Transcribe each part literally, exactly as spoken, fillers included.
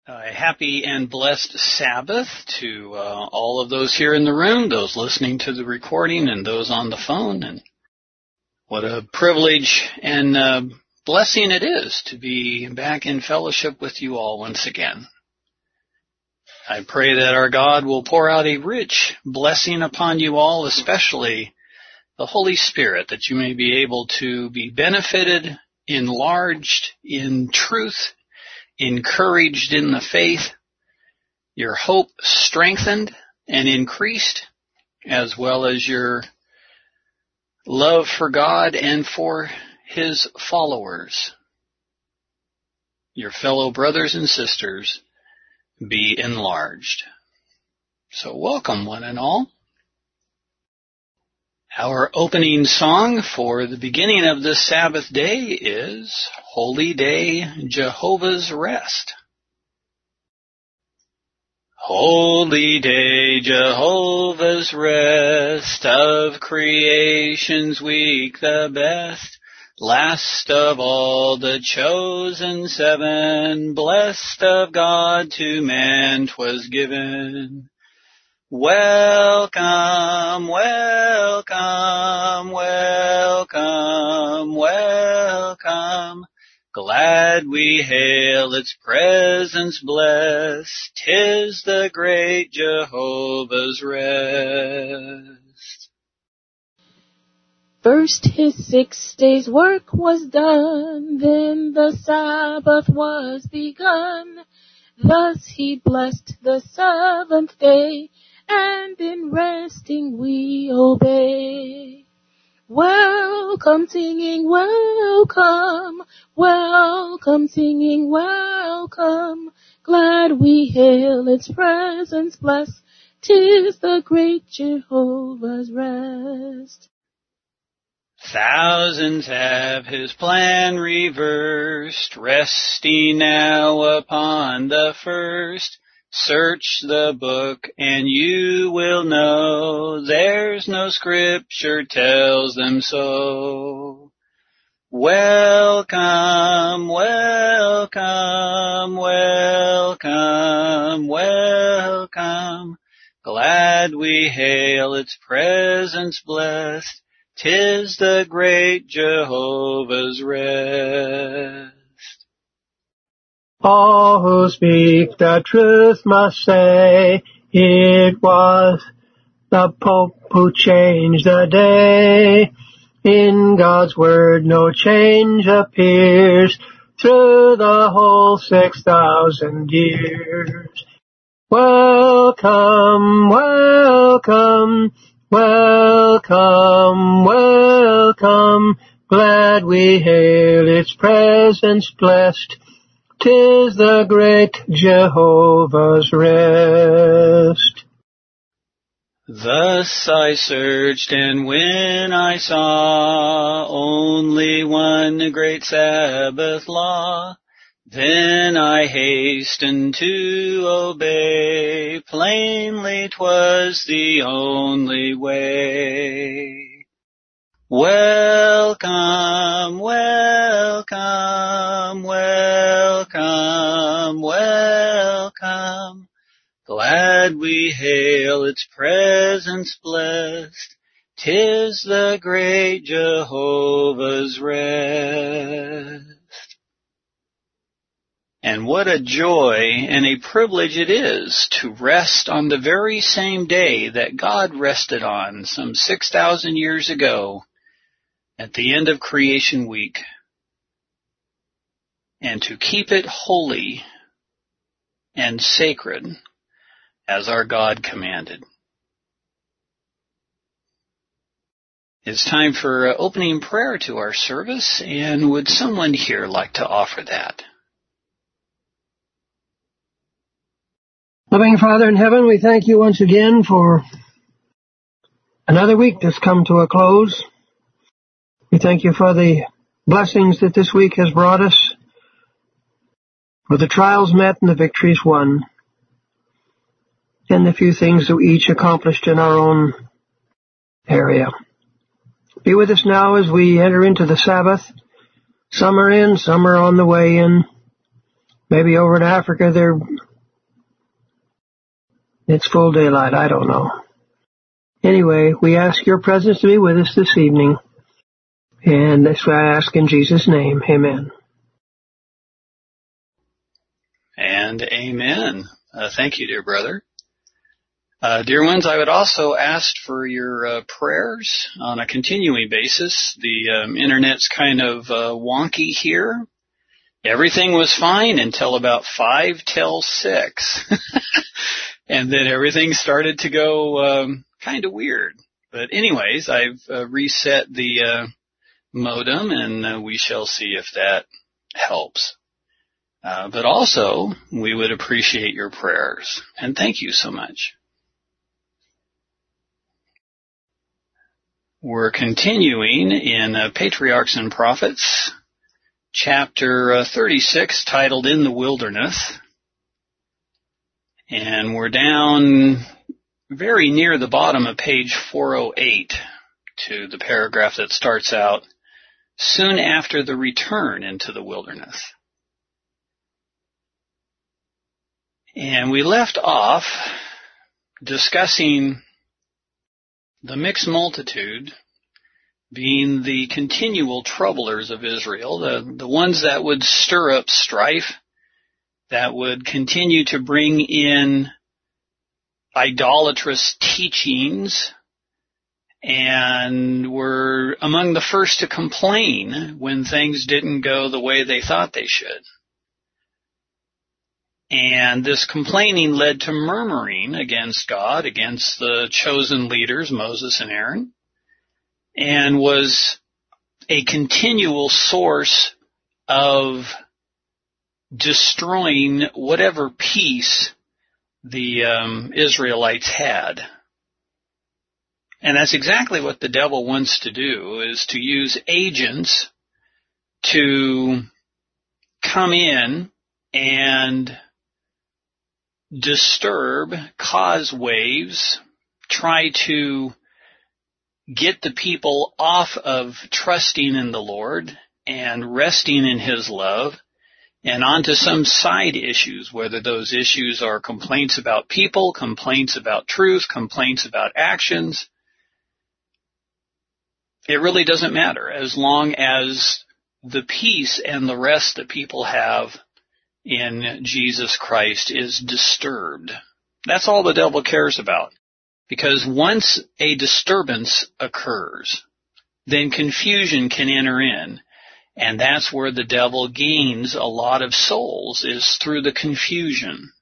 A happy and blessed Sabbath to uh, all of those here in the room, those listening to the recording, and those on the phone. And what a privilege and uh, blessing it is to be back in fellowship with you all once again. I pray that our God will pour out a rich blessing upon you all, especially the Holy Spirit, that you may be able to be benefited, enlarged in truth, encouraged in the faith, your hope strengthened and increased, as well as your love for God and for His followers, your fellow brothers and sisters, be enlarged. So welcome, one and all. Our opening song for the beginning of this Sabbath day is Holy Day, Jehovah's Rest. Holy day, Jehovah's rest, of creation's week the best, last of all the chosen seven, blessed of God to man 'twas given. Welcome, welcome, welcome, welcome. Glad we hail its presence blessed. 'Tis the great Jehovah's rest. First his six days' work was done, then the Sabbath was begun. Thus he blessed the seventh day, and in resting we obey. Welcome, singing, welcome, welcome, singing, welcome. Glad we hail its presence blessed. 'Tis the great Jehovah's rest. Thousands have his plan reversed, resting now upon the first. Search the book and you will know, there's no scripture tells them so. Welcome, welcome, welcome, welcome. Glad we hail its presence blessed. 'Tis the great Jehovah's rest. All who speak the truth must say, it was the Pope who changed the day. In God's word no change appears through the whole six thousand years. Welcome, welcome, welcome, welcome. Glad we hail its presence blessed. 'Tis the great Jehovah's rest. Thus I searched, and when I saw only one great Sabbath law, then I hastened to obey. Plainly 'twas the only way. Welcome, welcome, welcome, welcome. Glad we hail its presence blessed. 'Tis the great Jehovah's rest. And what a joy and a privilege it is to rest on the very same day that God rested on some six thousand years ago, at the end of creation week, and to keep it holy and sacred as our God commanded. It's time for uh, opening prayer to our service, and would someone here like to offer that? Loving Father in heaven, we thank you once again for another week that's come to a close. We thank you for the blessings that this week has brought us, for the trials met and the victories won, and the few things that we each accomplished in our own area. Be with us now as we enter into the Sabbath. Some are in, some are on the way in. Maybe over in Africa they're, it's full daylight. I don't know. Anyway, we ask your presence to be with us this evening. And that's what I ask in Jesus' name. Amen. And amen. Uh, thank you, dear brother. Uh, dear ones, I would also ask for your uh, prayers on a continuing basis. The um, internet's kind of uh, wonky here. Everything was fine until about five till six. And then everything started to go um, kind of weird. But anyways, I've uh, reset the uh, modem, and uh, we shall see if that helps. Uh, but also, we would appreciate your prayers. And thank you so much. We're continuing in uh, Patriarchs and Prophets, chapter uh, thirty-six, titled In the Wilderness. And we're down very near the bottom of page four oh eight to the paragraph that starts out, soon after the return into the wilderness. And we left off discussing the mixed multitude being the continual troublers of Israel, the, the ones that would stir up strife, that would continue to bring in idolatrous teachings, and were among the first to complain when things didn't go the way they thought they should. And this complaining led to murmuring against God, against the chosen leaders, Moses and Aaron, and was a continual source of destroying whatever peace the um, Israelites had. And that's exactly what the devil wants to do, is to use agents to come in and disturb, cause waves, try to get the people off of trusting in the Lord and resting in His love and onto some side issues, whether those issues are complaints about people, complaints about truth, complaints about actions. It really doesn't matter as long as the peace and the rest that people have in Jesus Christ is disturbed. That's all the devil cares about. Because once a disturbance occurs, then confusion can enter in. And that's where the devil gains a lot of souls, is through the confusion.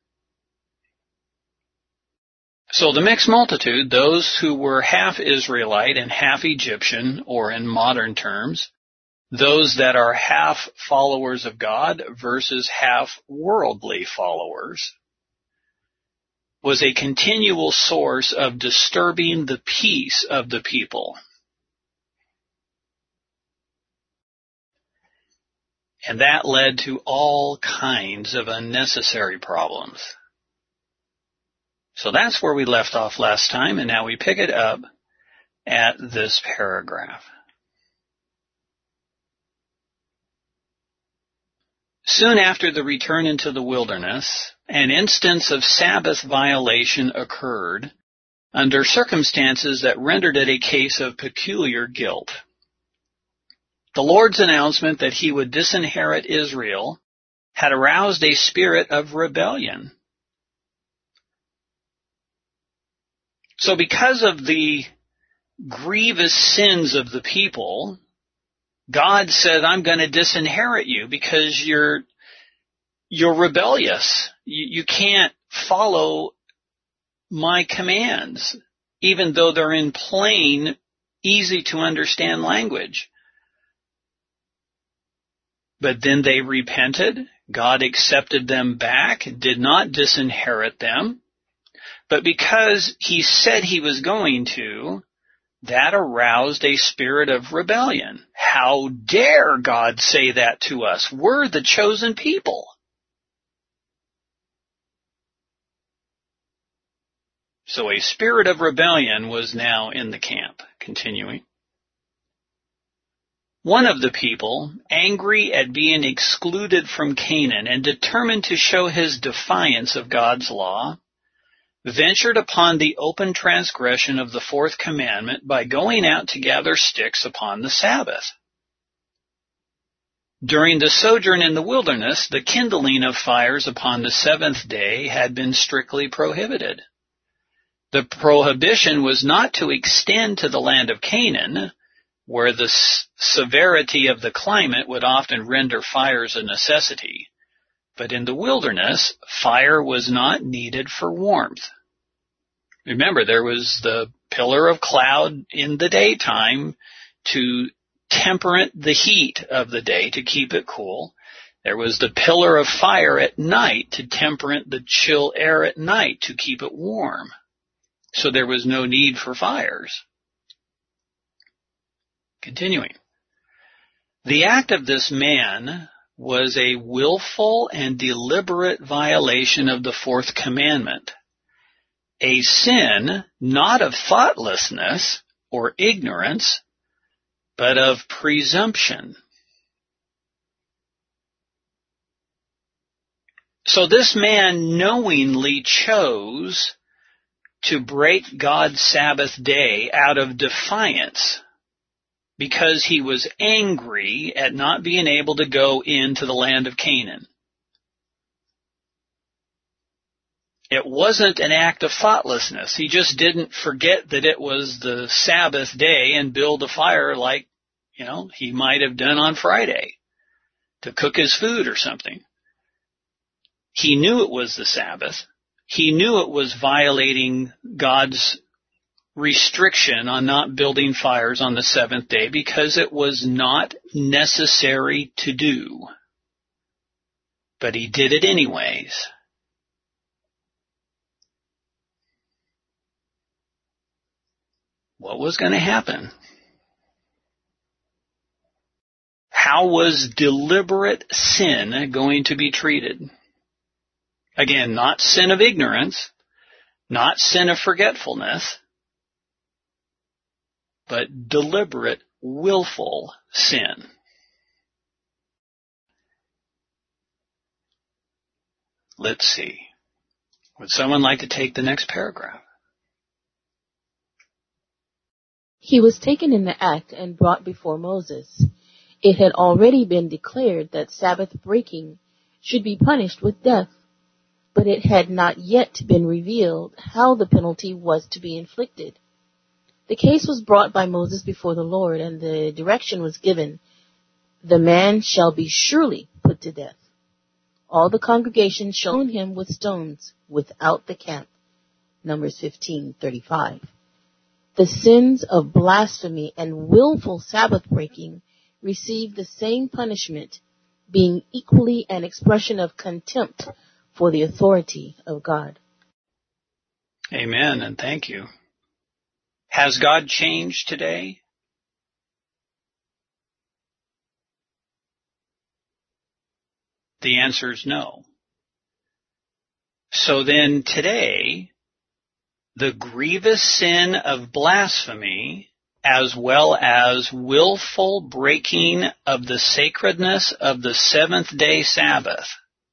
So the mixed multitude, those who were half Israelite and half Egyptian, or in modern terms, those that are half followers of God versus half worldly followers, was a continual source of disturbing the peace of the people. And that led to all kinds of unnecessary problems. So that's where we left off last time, and now we pick it up at this paragraph. Soon after the return into the wilderness, an instance of Sabbath violation occurred under circumstances that rendered it a case of peculiar guilt. The Lord's announcement that He would disinherit Israel had aroused a spirit of rebellion. So because of the grievous sins of the people, God said, I'm going to disinherit you because you're you're rebellious. You, you can't follow my commands, even though they're in plain, easy to understand language. But then they repented. God accepted them back, did not disinherit them. But because He said He was going to, that aroused a spirit of rebellion. How dare God say that to us? We're the chosen people. So a spirit of rebellion was now in the camp. Continuing. One of the people, angry at being excluded from Canaan and determined to show his defiance of God's law, ventured upon the open transgression of the fourth commandment by going out to gather sticks upon the Sabbath. During the sojourn in the wilderness, the kindling of fires upon the seventh day had been strictly prohibited. The prohibition was not to extend to the land of Canaan, where the severity of the climate would often render fires a necessity. But in the wilderness, fire was not needed for warmth. Remember, there was the pillar of cloud in the daytime to temperate the heat of the day, to keep it cool. There was the pillar of fire at night to temperate the chill air at night, to keep it warm. So there was no need for fires. Continuing. The act of this man was a willful and deliberate violation of the fourth commandment, a sin not of thoughtlessness or ignorance, but of presumption. So this man knowingly chose to break God's Sabbath day out of defiance, because he was angry at not being able to go into the land of Canaan. It wasn't an act of thoughtlessness. He just didn't forget that it was the Sabbath day and build a fire like, you know, he might have done on Friday to cook his food or something. He knew it was the Sabbath. He knew it was violating God's restriction on not building fires on the seventh day because it was not necessary to do. But he did it anyways. What was going to happen? How was deliberate sin going to be treated? Again, not sin of ignorance, not sin of forgetfulness, but deliberate, willful sin. Let's see. Would someone like to take the next paragraph? He was taken in the act and brought before Moses. It had already been declared that Sabbath breaking should be punished with death, but it had not yet been revealed how the penalty was to be inflicted. The case was brought by Moses before the Lord, and the direction was given, the man shall be surely put to death. All the congregation stoned him with stones without the camp. Numbers fifteen thirty-five. The sins of blasphemy and willful Sabbath breaking received the same punishment, being equally an expression of contempt for the authority of God. Amen, and thank you. Has God changed today? The answer is no. So then today, the grievous sin of blasphemy, as well as willful breaking of the sacredness of the seventh day Sabbath,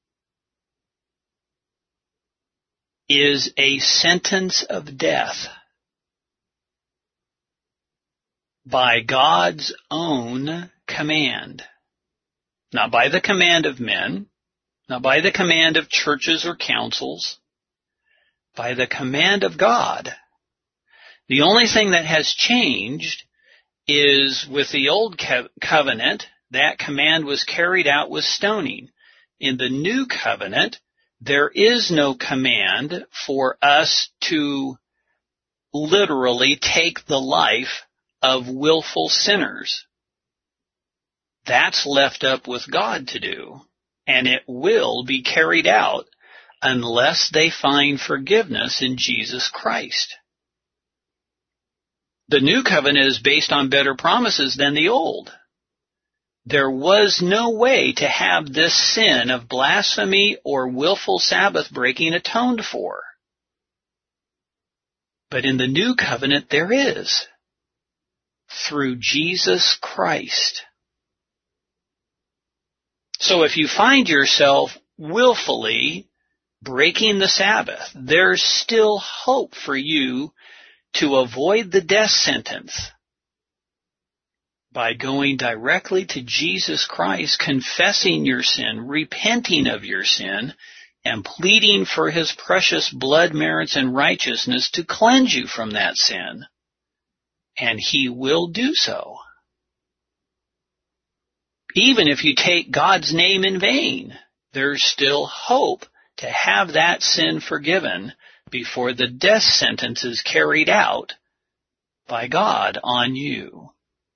is a sentence of death by God's own command. Not by the command of men, not by the command of churches or councils, by the command of God. The only thing that has changed is with the old covenant, that command was carried out with stoning. In the new covenant, there is no command for us to literally take the life of willful sinners. That's left up with God to do, and it will be carried out unless they find forgiveness in Jesus Christ. The new covenant is based on better promises than the old. There was no way to have this sin of blasphemy or willful Sabbath breaking atoned for. But in the new covenant there is, through Jesus Christ. So if you find yourself willfully breaking the Sabbath, there's still hope for you to avoid the death sentence by going directly to Jesus Christ, confessing your sin, repenting of your sin, and pleading for his precious blood, merits, and righteousness to cleanse you from that sin. And he will do so. Even if you take God's name in vain, there's still hope to have that sin forgiven before the death sentence is carried out by God on you.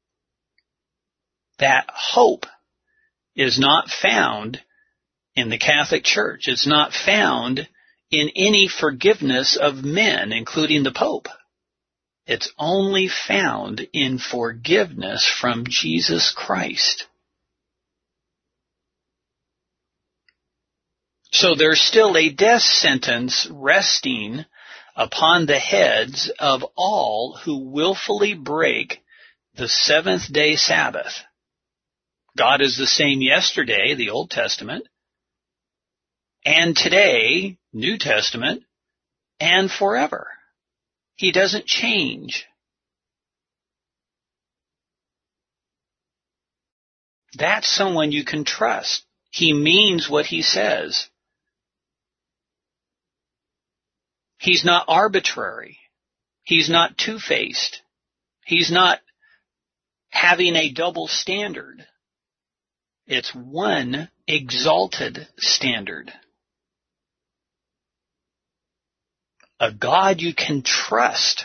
That hope is not found in the Catholic Church. It's not found in any forgiveness of men, including the Pope. It's only found in forgiveness from Jesus Christ. So there's still a death sentence resting upon the heads of all who willfully break the seventh day Sabbath. God is the same yesterday, the Old Testament, and today, New Testament, and forever. He doesn't change. That's someone you can trust. He means what he says. He's not arbitrary. He's not two-faced. He's not having a double standard. It's one exalted standard. A God you can trust,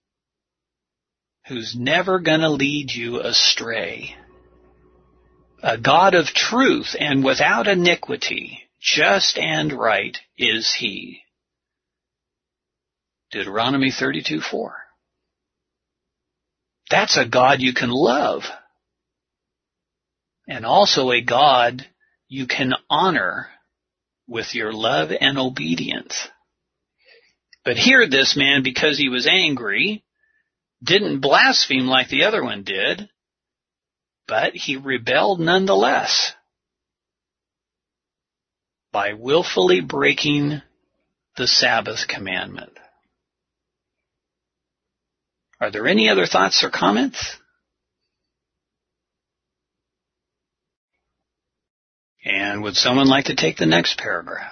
who's never going to lead you astray. A God of truth and without iniquity, just and right is he. Deuteronomy thirty-two four. That's a God you can love. And also a God you can honor with your love and obedience. But here this man, because he was angry, didn't blaspheme like the other one did, but he rebelled nonetheless by willfully breaking the Sabbath commandment. Are there any other thoughts or comments? And would someone like to take the next paragraph?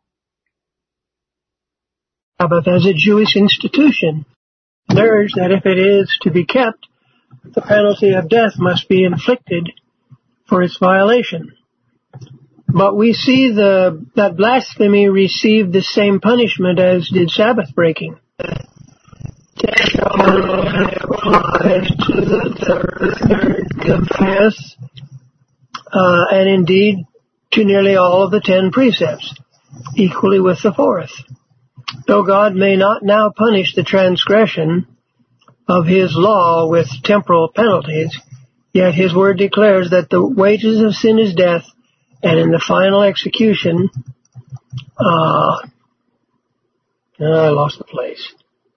Sabbath as a Jewish institution. And urge that if it is to be kept, the penalty of death must be inflicted for its violation. But we see the, that blasphemy received the same punishment as did Sabbath breaking. Death applies to the third confess, uh, and indeed to nearly all of the ten precepts, equally with the fourth. Though God may not now punish the transgression of his law with temporal penalties, yet his word declares that the wages of sin is death, and in the final execution, uh, I lost the place.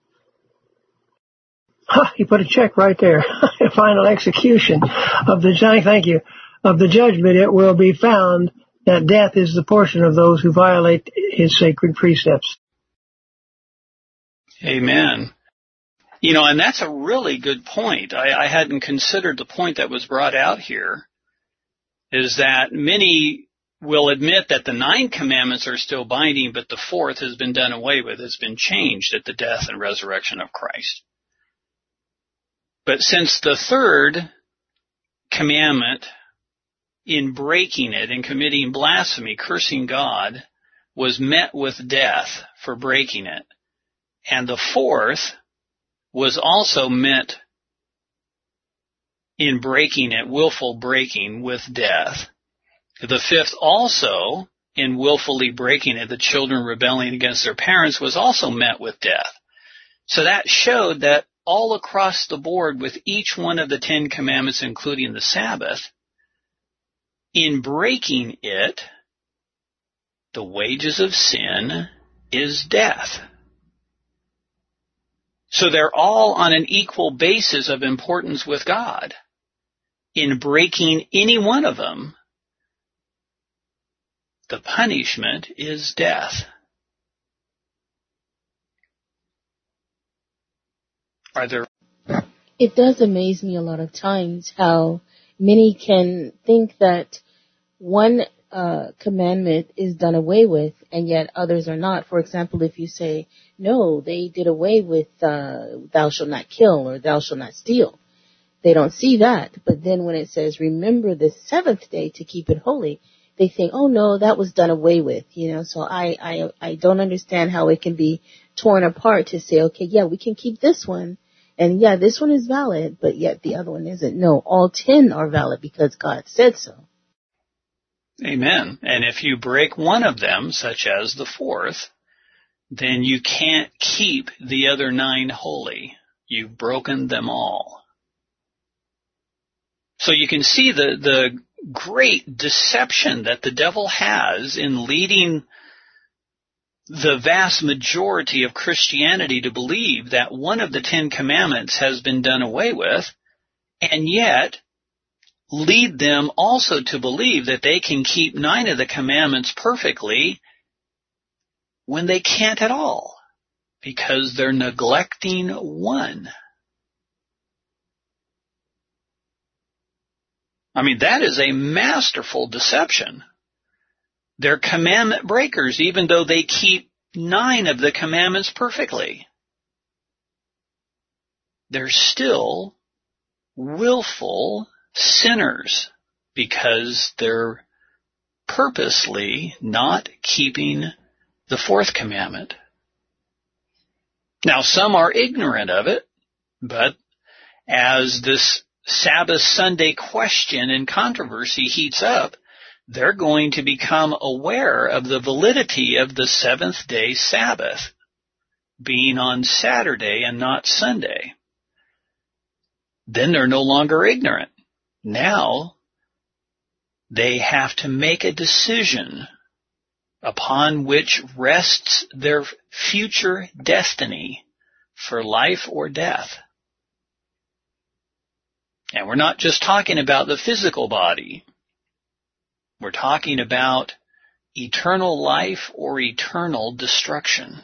Huh, he put a check right there. The final execution of the, thank you, of the judgment, it will be found that death is the portion of those who violate his sacred precepts. Amen. You know, and that's a really good point. I, I hadn't considered the point that was brought out here, is that many will admit that the nine commandments are still binding, but the fourth has been done away with, has been changed at the death and resurrection of Christ. But since the third commandment, in breaking it and committing blasphemy, cursing God, was met with death for breaking it, and the fourth was also met in breaking it, willful breaking, with death. The fifth also, in willfully breaking it, the children rebelling against their parents, was also met with death. So that showed that all across the board with each one of the Ten Commandments, including the Sabbath, in breaking it, the wages of sin is death. So they're all on an equal basis of importance with God. In breaking any one of them, the punishment is death. Are there... It does amaze me a lot of times how many can think that one uh, commandment is done away with, and yet others are not. For example, if you say, no, they did away with uh, thou shalt not kill or thou shalt not steal, they don't see that. But then when it says, remember the seventh day to keep it holy, they think, oh no, that was done away with. You know, so I, I, I don't understand how it can be torn apart to say, okay, yeah, we can keep this one. And yeah, this one is valid, but yet the other one isn't. No, all ten are valid because God said so. Amen. And if you break one of them, such as the fourth, then you can't keep the other nine holy. You've broken them all. So you can see the, the great deception that the devil has in leading the vast majority of Christianity to believe that one of the Ten Commandments has been done away with, and yet lead them also to believe that they can keep nine of the commandments perfectly when they can't at all, because they're neglecting one. I mean, that is a masterful deception. They're commandment breakers, even though they keep nine of the commandments perfectly. They're still willful sinners because they're purposely not keeping the fourth commandment. Now, some are ignorant of it, but as this Sabbath Sunday question and controversy heats up, they're going to become aware of the validity of the seventh day Sabbath being on Saturday and not Sunday. Then they're no longer ignorant. Now they have to make a decision upon which rests their future destiny for life or death. And we're not just talking about the physical body. We're talking about eternal life or eternal destruction.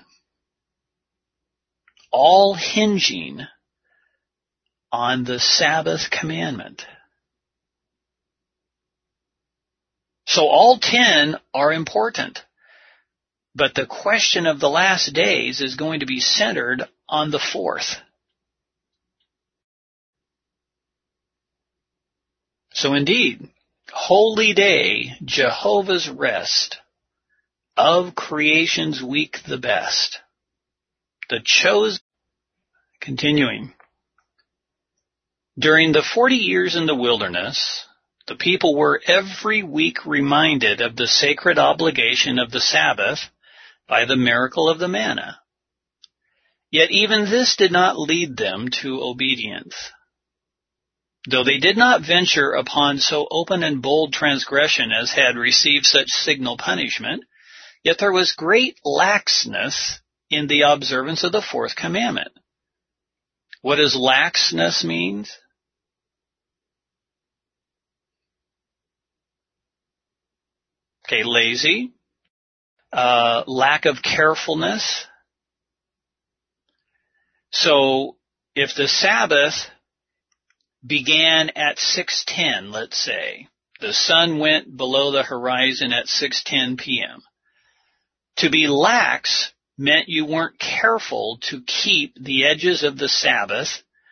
All hinging on the Sabbath commandment. So all ten are important. But the question of the last days is going to be centered on the fourth. So indeed, holy day, Jehovah's rest, of creation's week the best. The chosen, continuing. During the forty years in the wilderness, the people were every week reminded of the sacred obligation of the Sabbath by the miracle of the manna. Yet even this did not lead them to obedience. Though they did not venture upon so open and bold transgression as had received such signal punishment, yet there was great laxness in the observance of the fourth commandment. What does laxness mean? Okay, lazy, uh, lack of carefulness. So if the Sabbath began at six ten, let's say, the sun went below the horizon at six ten p.m. To be lax meant you weren't careful to keep the edges of the Sabbath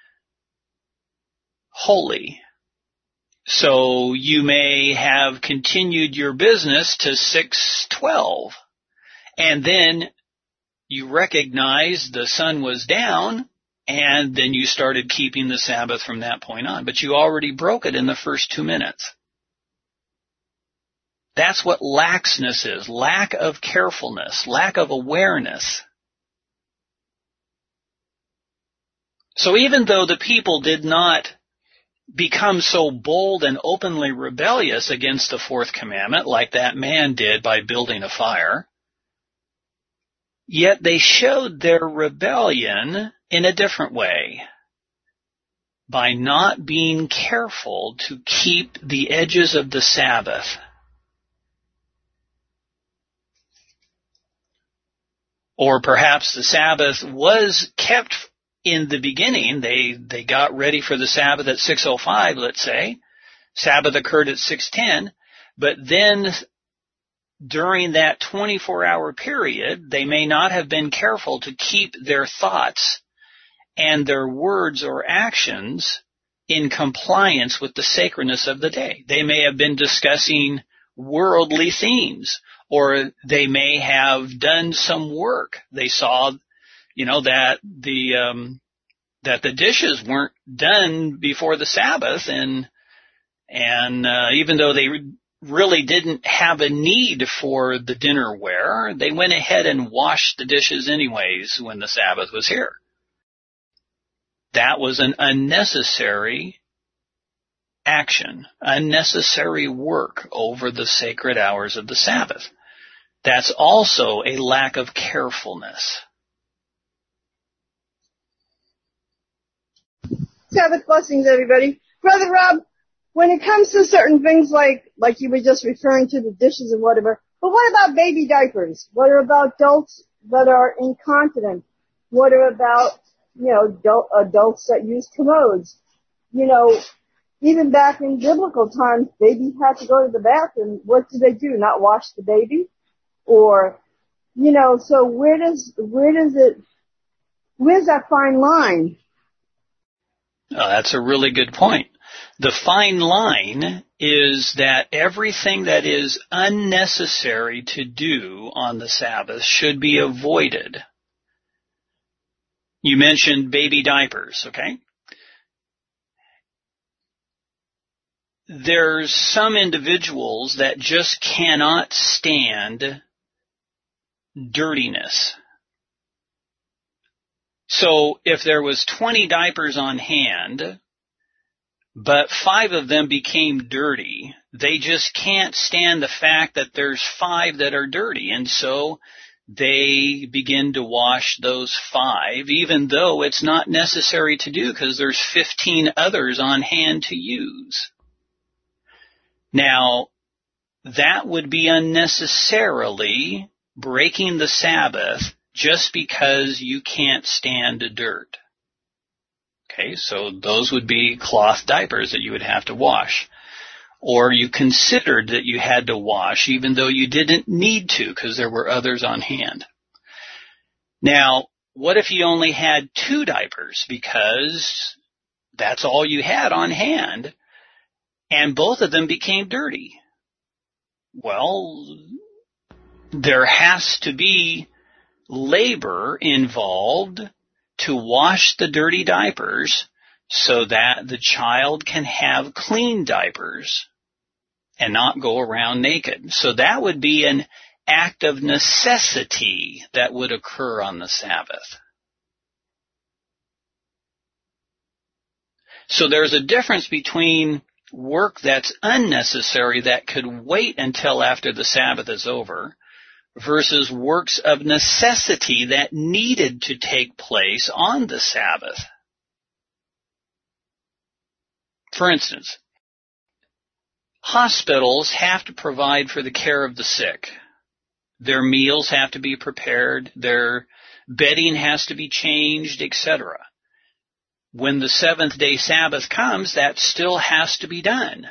holy. So you may have continued your business to six twelve, and then you recognized the sun was down, and then you started keeping the Sabbath from that point on. But you already broke it in the first two minutes. That's what laxness is. Lack of carefulness. Lack of awareness. So even though the people did not become so bold and openly rebellious against the fourth commandment like that man did by building a fire, yet they showed their rebellion in a different way, by not being careful to keep the edges of the Sabbath. Or perhaps the Sabbath was kept in the beginning. They, they got ready for the Sabbath at six oh five, let's say. Sabbath occurred at six ten, but then during that twenty-four hour period, they may not have been careful to keep their thoughts and their words or actions in compliance with the sacredness of the day. They may have been discussing worldly themes, or they may have done some work. They saw, you know, that the um, that the dishes weren't done before the Sabbath, and and uh, even though they really didn't have a need for the dinnerware, they went ahead and washed the dishes anyways when the Sabbath was here. That was an unnecessary action, unnecessary work over the sacred hours of the Sabbath. That's also a lack of carefulness. Sabbath blessings, everybody. Brother Rob, when it comes to certain things like, like you were just referring to the dishes and whatever, but what about baby diapers? What about adults that are incontinent? What about, you know, adult, adults that use commodes? You know, even back in biblical times, babies had to go to the bathroom. What did they do? Not wash the baby? Or, you know, so where does, where does it, where's that fine line? Oh, that's a really good point. The fine line is that everything that is unnecessary to do on the Sabbath should be avoided. You mentioned baby diapers, okay? There's some individuals that just cannot stand dirtiness. So if there was twenty diapers on hand, but five of them became dirty, they just can't stand the fact that there's five that are dirty, and so they begin to wash those five, even though it's not necessary to do because there's fifteen others on hand to use. Now, that would be unnecessarily breaking the Sabbath just because you can't stand dirt. Okay, so those would be cloth diapers that you would have to wash. Or you considered that you had to wash even though you didn't need to because there were others on hand. Now, what if you only had two diapers because that's all you had on hand and both of them became dirty? Well, there has to be labor involved to wash the dirty diapers so that the child can have clean diapers and not go around naked. So that would be an act of necessity that would occur on the Sabbath. So there's a difference between work that's unnecessary that could wait until after the Sabbath is over versus works of necessity that needed to take place on the Sabbath. For instance, hospitals have to provide for the care of the sick. Their meals have to be prepared, their bedding has to be changed, et cetera. When the seventh day Sabbath comes, that still has to be done.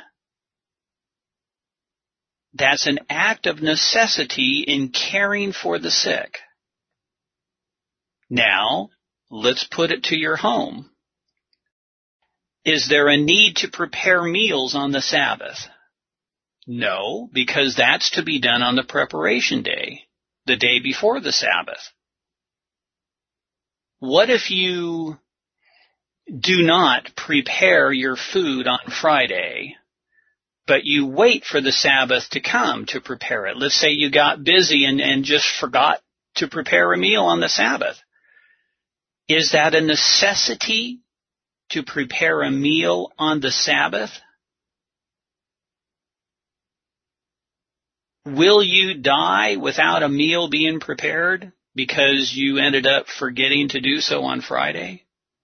That's an act of necessity in caring for the sick. Now, let's put it to your home. Is there a need to prepare meals on the Sabbath? No, because that's to be done on the preparation day, the day before the Sabbath. What if you do not prepare your food on Friday, but you wait for the Sabbath to come to prepare it? Let's say you got busy and, and just forgot to prepare a meal on the Sabbath. Is that a necessity to prepare a meal on the Sabbath? Will you die without a meal being prepared because you ended up forgetting to do so on Friday?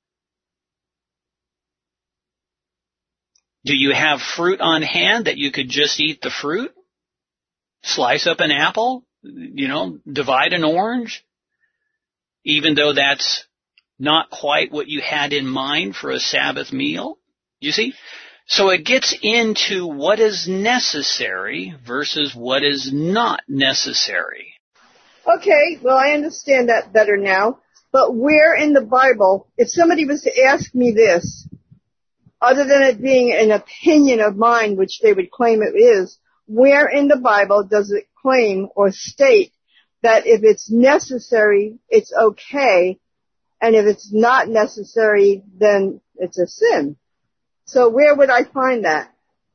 Do you have fruit on hand that you could just eat the fruit? Slice up an apple? You know, divide an orange? even though that's not quite what you had in mind for a Sabbath meal. You see? So it gets into what is necessary versus what is not necessary. Okay, well, I understand that better now. But where in the Bible, if somebody was to ask me this, other than it being an opinion of mine, which they would claim it is, where in the Bible does it claim or state that if it's necessary, it's okay, and if it's not necessary, then it's a sin? So where would I find that?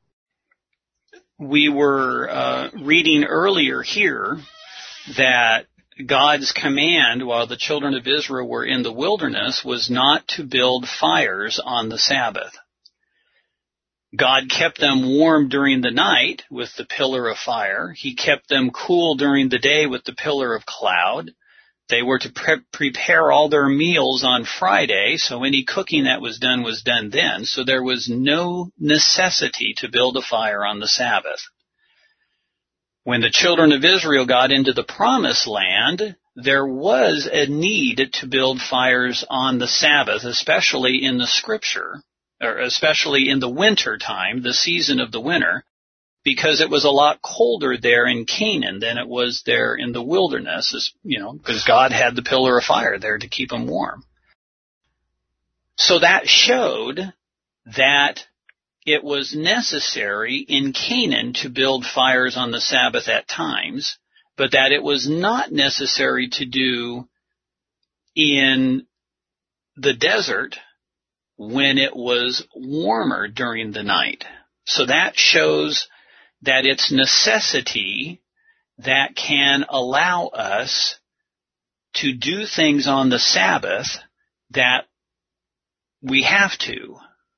We were uh, reading earlier here that God's command while the children of Israel were in the wilderness was not to build fires on the Sabbath. God kept them warm during the night with the pillar of fire. He kept them cool during the day with the pillar of cloud. They were to pre- prepare all their meals on Friday, so any cooking that was done was done then. So there was no necessity to build a fire on the Sabbath. When the children of Israel got into the Promised Land, there was a need to build fires on the Sabbath, especially in the Scripture, or especially in the winter time, the season of the winter, because it was a lot colder there in Canaan than it was there in the wilderness, you know, because God had the pillar of fire there to keep them warm. So that showed that it was necessary in Canaan to build fires on the Sabbath at times, but that it was not necessary to do in the desert when it was warmer during the night. So that shows that it's necessity that can allow us to do things on the Sabbath that we have to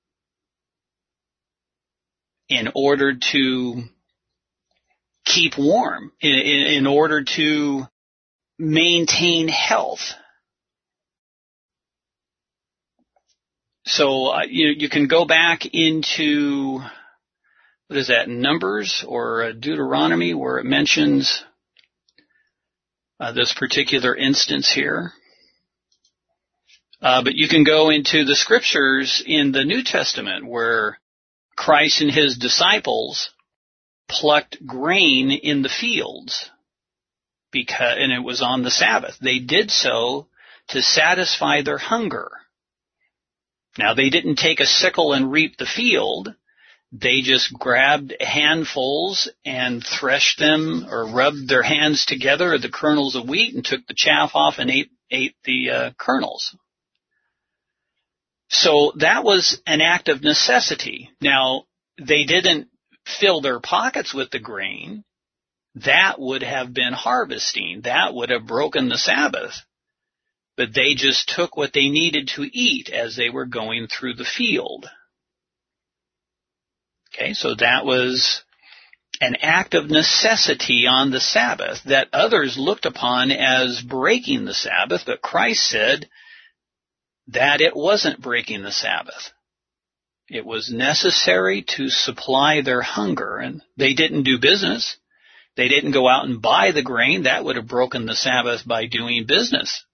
in order to keep warm, in, in order to maintain health. So uh, you, you can go back into, what is that, Numbers or uh, Deuteronomy, where it mentions uh, this particular instance here. Uh, but you can go into the scriptures in the New Testament where Christ and his disciples plucked grain in the fields, because, and it was on the Sabbath. They did so to satisfy their hunger. Now, they didn't take a sickle and reap the field. They just grabbed handfuls and threshed them or rubbed their hands together, the kernels of wheat, and took the chaff off and ate, ate the uh, kernels. So that was an act of necessity. Now, they didn't fill their pockets with the grain. That would have been harvesting. That would have broken the Sabbath. But they just took what they needed to eat as they were going through the field. Okay, so that was an act of necessity on the Sabbath that others looked upon as breaking the Sabbath, but Christ said that it wasn't breaking the Sabbath. It was necessary to supply their hunger, and they didn't do business. They didn't go out and buy the grain. That would have broken the Sabbath by doing business,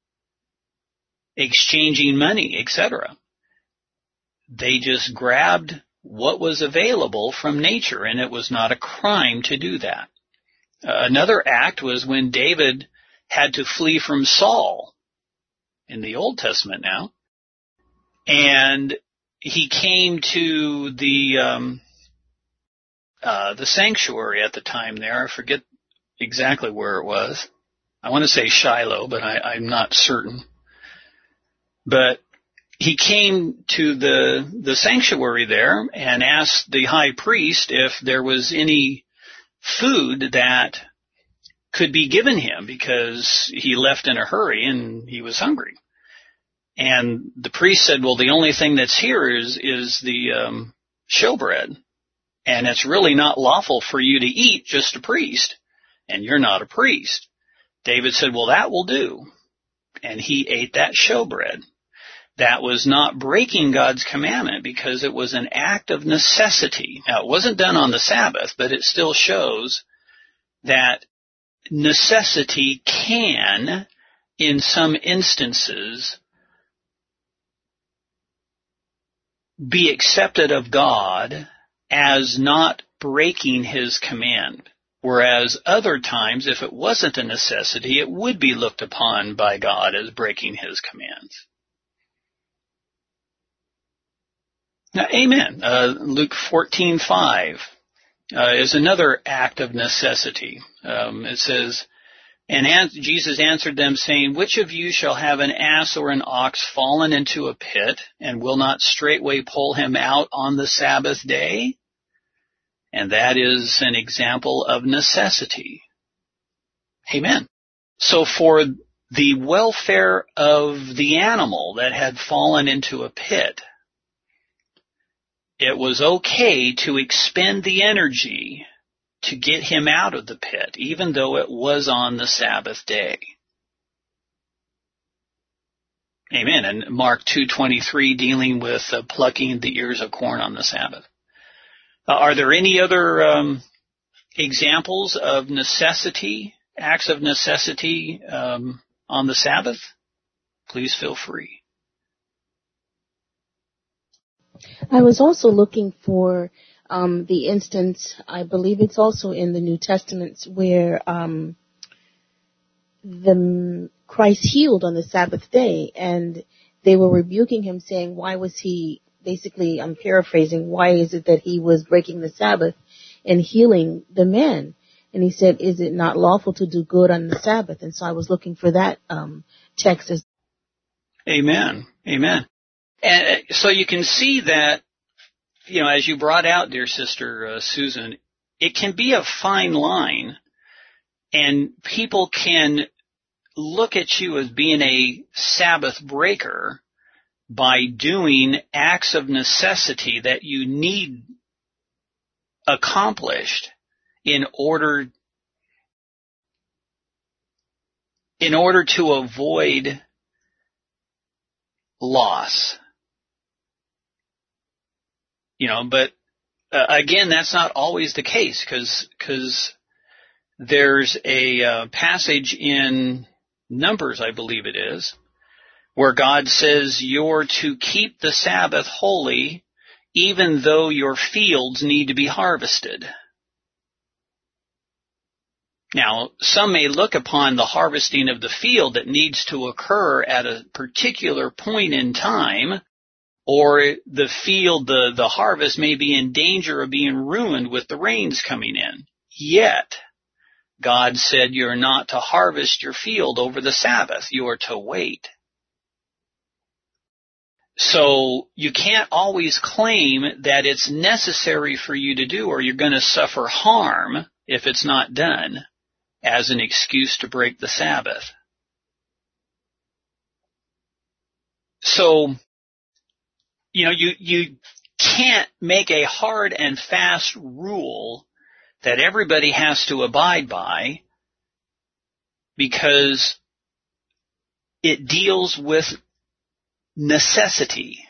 exchanging money, et cetera. They just grabbed what was available from nature, and it was not a crime to do that. Uh, another act was when David had to flee from Saul in the Old Testament now, and he came to the um, uh, the sanctuary at the time there. I forget exactly where it was. I want to say Shiloh, but I, I'm not certain. But he came to the the sanctuary there and asked the high priest if there was any food that could be given him, because he left in a hurry and he was hungry. And the priest said, well, the only thing that's here is is the um, showbread, and it's really not lawful for you to eat, just a priest, and you're not a priest. David said, well, that will do. And he ate that showbread. That was not breaking God's commandment because it was an act of necessity. Now, it wasn't done on the Sabbath, but it still shows that necessity can in some instances, be accepted of God as not breaking his command, whereas other times, if it wasn't a necessity, it would be looked upon by God as breaking his commands. Now, amen. Uh, Luke fourteen five uh, is another act of necessity. Um, it says, And an- Jesus answered them, saying, Which of you shall have an ass or an ox fallen into a pit, and will not straightway pull him out on the Sabbath day? And that is an example of necessity. Amen. So for the welfare of the animal that had fallen into a pit, it was okay to expend the energy to get him out of the pit, even though it was on the Sabbath day. Amen. And Mark two twenty-three dealing with uh, plucking the ears of corn on the Sabbath. Uh, are there any other um, examples of necessity, acts of necessity um, on the Sabbath? Please feel free. I was also looking for um, the instance, I believe it's also in the New Testament, where um, the Christ healed on the Sabbath day, and they were rebuking him, saying, why was he, basically, I'm paraphrasing, why is it that he was breaking the Sabbath and healing the man? And he said, is it not lawful to do good on the Sabbath? And so I was looking for that um, text. As Amen. Amen. And so you can see that, you know, as you brought out, dear sister uh, Susan, it can be a fine line, and people can look at you as being a Sabbath breaker by doing acts of necessity that you need accomplished in order in order to avoid loss. You know, but uh, again, that's not always the case, because because there's a uh, passage in Numbers, I believe it is, where God says you're to keep the Sabbath holy even though your fields need to be harvested. Now, some may look upon the harvesting of the field that needs to occur at a particular point in time, or the field, the, the harvest may be in danger of being ruined with the rains coming in. Yet, God said you're not to harvest your field over the Sabbath. You are to wait. So you can't always claim that it's necessary for you to do, or you're going to suffer harm if it's not done, as an excuse to break the Sabbath. So, you know, you, you can't make a hard and fast rule that everybody has to abide by, because it deals with necessity.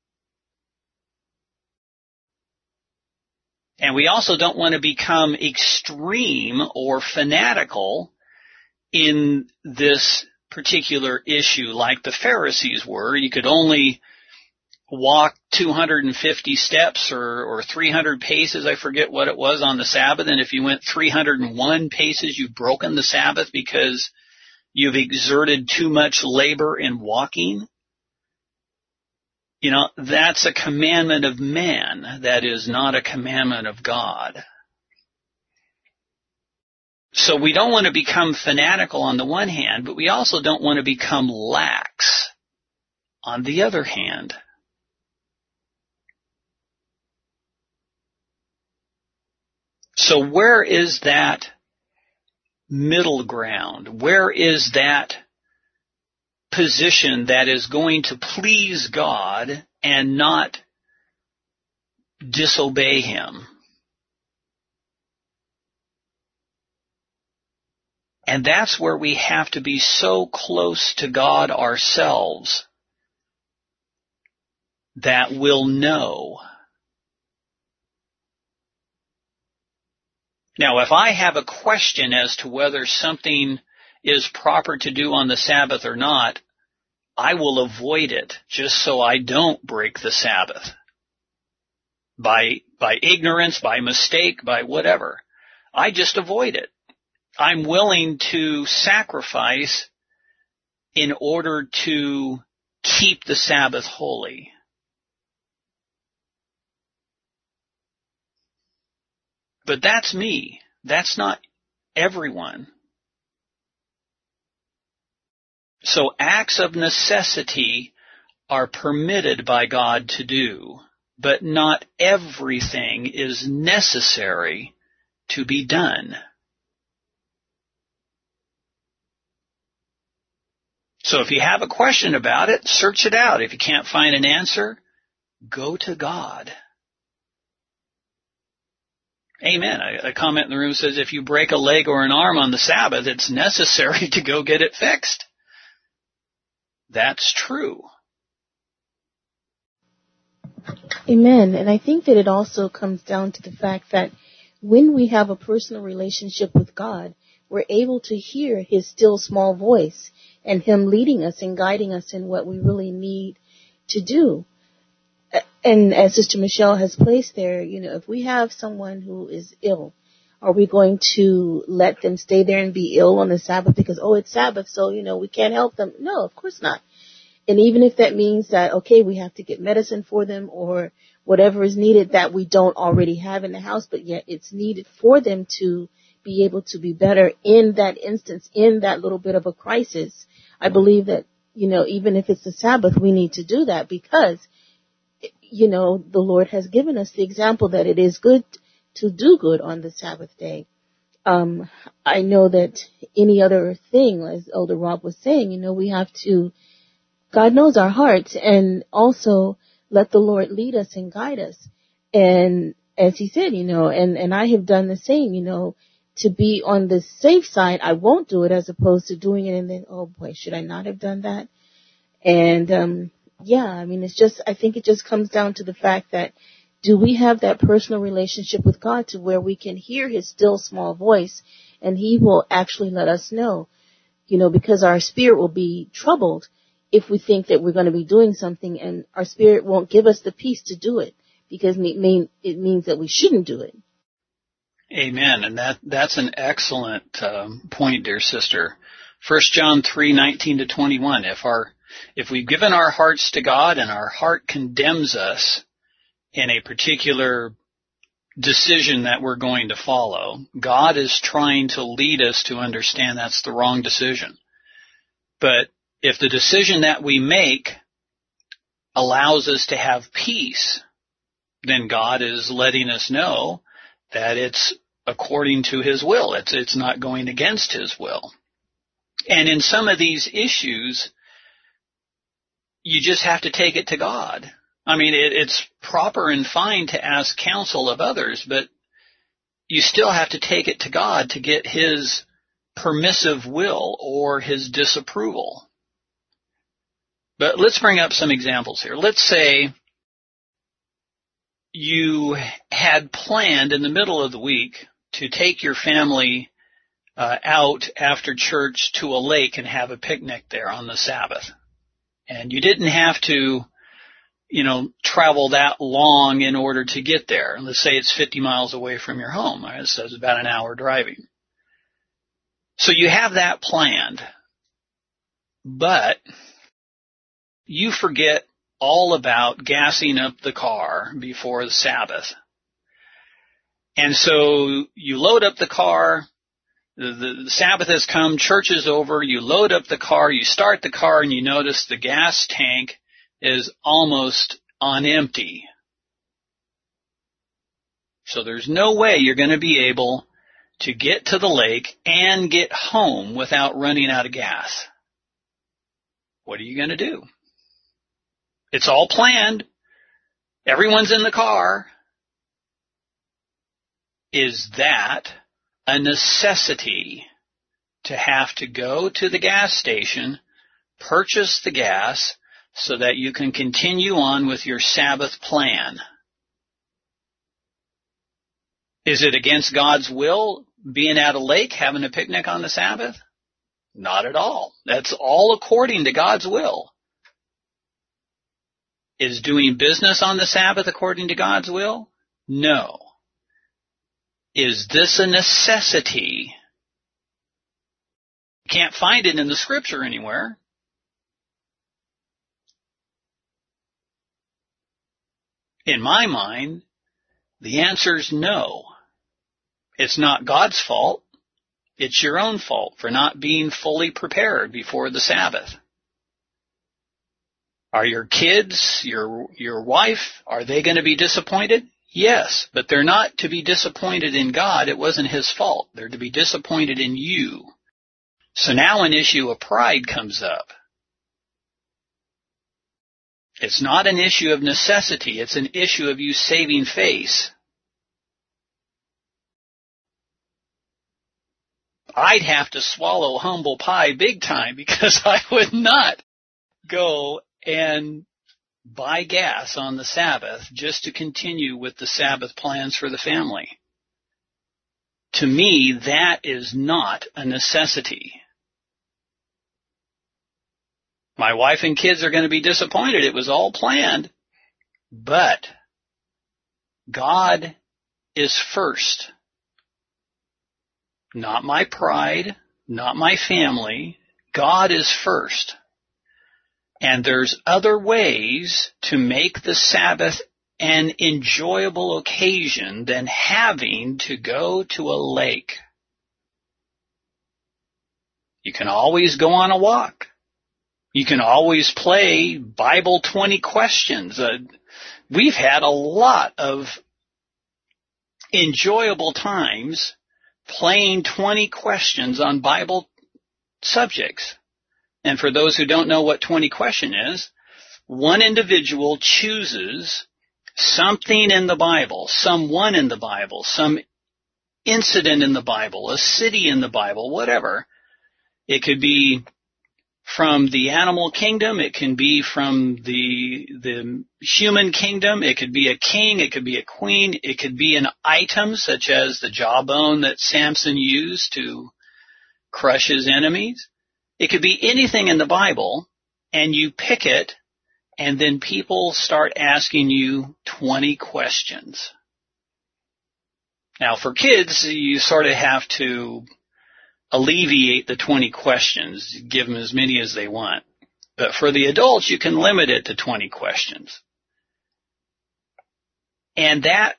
And we also don't want to become extreme or fanatical in this particular issue like the Pharisees were. You could only walk two hundred fifty steps or, or three hundred paces, I forget what it was, on the Sabbath, and if you went three hundred one paces, you've broken the Sabbath because you've exerted too much labor in walking. You know, that's a commandment of man. That is not a commandment of God. So we don't want to become fanatical on the one hand, but we also don't want to become lax on the other hand. So where is that middle ground? Where is that position that is going to please God and not disobey Him? And that's where we have to be so close to God ourselves that we'll know. Now, if I have a question as to whether something is proper to do on the Sabbath or not, I will avoid it just so I don't break the Sabbath. By, by ignorance, by mistake, by whatever. I just avoid it. I'm willing to sacrifice in order to keep the Sabbath holy. But that's me. That's not everyone. So acts of necessity are permitted by God to do, but not everything is necessary to be done. So if you have a question about it, search it out. If you can't find an answer, go to God. Amen. A comment in the room says if you break a leg or an arm on the Sabbath, it's necessary to go get it fixed. That's true. Amen. And I think that it also comes down to the fact that when we have a personal relationship with God, we're able to hear His still small voice and Him leading us and guiding us in what we really need to do. And as Sister Michelle has placed there, you know, if we have someone who is ill, are we going to let them stay there and be ill on the Sabbath because, oh, it's Sabbath, so, you know, we can't help them? No, of course not. And even if that means that, okay, we have to get medicine for them or whatever is needed that we don't already have in the house, but yet it's needed for them to be able to be better in that instance, in that little bit of a crisis, I believe that, you know, even if it's the Sabbath, we need to do that because, you know, the Lord has given us the example that it is good to do good on the Sabbath day. Um, I know that any other thing, as Elder Rob was saying, you know, we have to, God knows our hearts, and also let the Lord lead us and guide us. And as he said, you know, and, and I have done the same, you know, to be on the safe side, I won't do it as opposed to doing it and then, oh boy, should I not have done that? And, um, yeah, I mean, it's just, I think it just comes down to the fact that do we have that personal relationship with God to where we can hear His still small voice and He will actually let us know, you know, because our spirit will be troubled if we think that we're going to be doing something and our spirit won't give us the peace to do it because it, mean, it means that we shouldn't do it. Amen. And that, that's an excellent um, point, dear sister. First John three nineteen to twenty-one. If our, if we've given our hearts to God and our heart condemns us in a particular decision that we're going to follow, God is trying to lead us to understand that's the wrong decision. But if the decision that we make allows us to have peace, then God is letting us know that it's according to His will. It's, it's not going against His will. And in some of these issues, you just have to take it to God. I mean, it, it's proper and fine to ask counsel of others, but you still have to take it to God to get His permissive will or His disapproval. But let's bring up some examples here. Let's say you had planned in the middle of the week to take your family uh, out after church to a lake and have a picnic there on the Sabbath. And you didn't have to, you know, travel that long in order to get there. Let's say it's fifty miles away from your home. Right? So it's about an hour driving. So you have that planned. But you forget all about gassing up the car before the Sabbath. And so you load up the car, the, the Sabbath has come, church is over, you load up the car, you start the car, and you notice the gas tank is almost on empty. So there's no way you're going to be able to get to the lake and get home without running out of gas. What are you going to do? It's all planned. Everyone's in the car. Is that a necessity to have to go to the gas station, purchase the gas, so that you can continue on with your Sabbath plan? Is it against God's will, being at a lake, having a picnic on the Sabbath? Not at all. That's all according to God's will. Is doing business on the Sabbath according to God's will? No. Is this a necessity? You can't find it in the Scripture anywhere. In my mind, the answer is no. It's not God's fault. It's your own fault for not being fully prepared before the Sabbath. Are your kids, your your wife, are they going to be disappointed? Yes, but they're not to be disappointed in God. It wasn't His fault. They're to be disappointed in you. So now an issue of pride comes up. It's not an issue of necessity. It's an issue of you saving face. I'd have to swallow humble pie big time because I would not go and buy gas on the Sabbath just to continue with the Sabbath plans for the family. To me, that is not a necessity. My wife and kids are going to be disappointed. It was all planned. But God is first. Not my pride, not my family. God is first. And there's other ways to make the Sabbath an enjoyable occasion than having to go to a lake. You can always go on a walk. You can always play Bible twenty questions. Uh, we've had a lot of enjoyable times playing twenty questions on Bible subjects. And for those who don't know what twenty question is, one individual chooses something in the Bible, someone in the Bible, some incident in the Bible, a city in the Bible, whatever. It could be from the animal kingdom. It can be from the the human kingdom. It could be a king. It could be a queen. It could be an item such as the jawbone that Samson used to crush his enemies. It could be anything in the Bible, and you pick it, and then people start asking you twenty questions. Now, for kids, you sort of have to alleviate the twenty questions, give them as many as they want. But for the adults, you can limit it to twenty questions. And that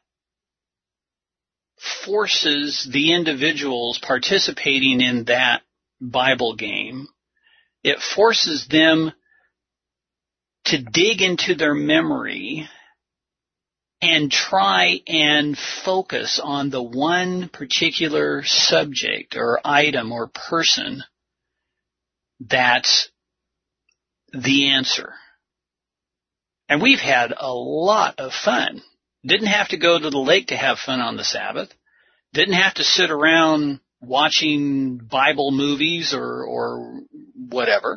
forces the individuals participating in that Bible game, it forces them to dig into their memory and try and focus on the one particular subject or item or person that's the answer. And we've had a lot of fun. Didn't have to go to the lake to have fun on the Sabbath. Didn't have to sit around watching Bible movies or, or whatever.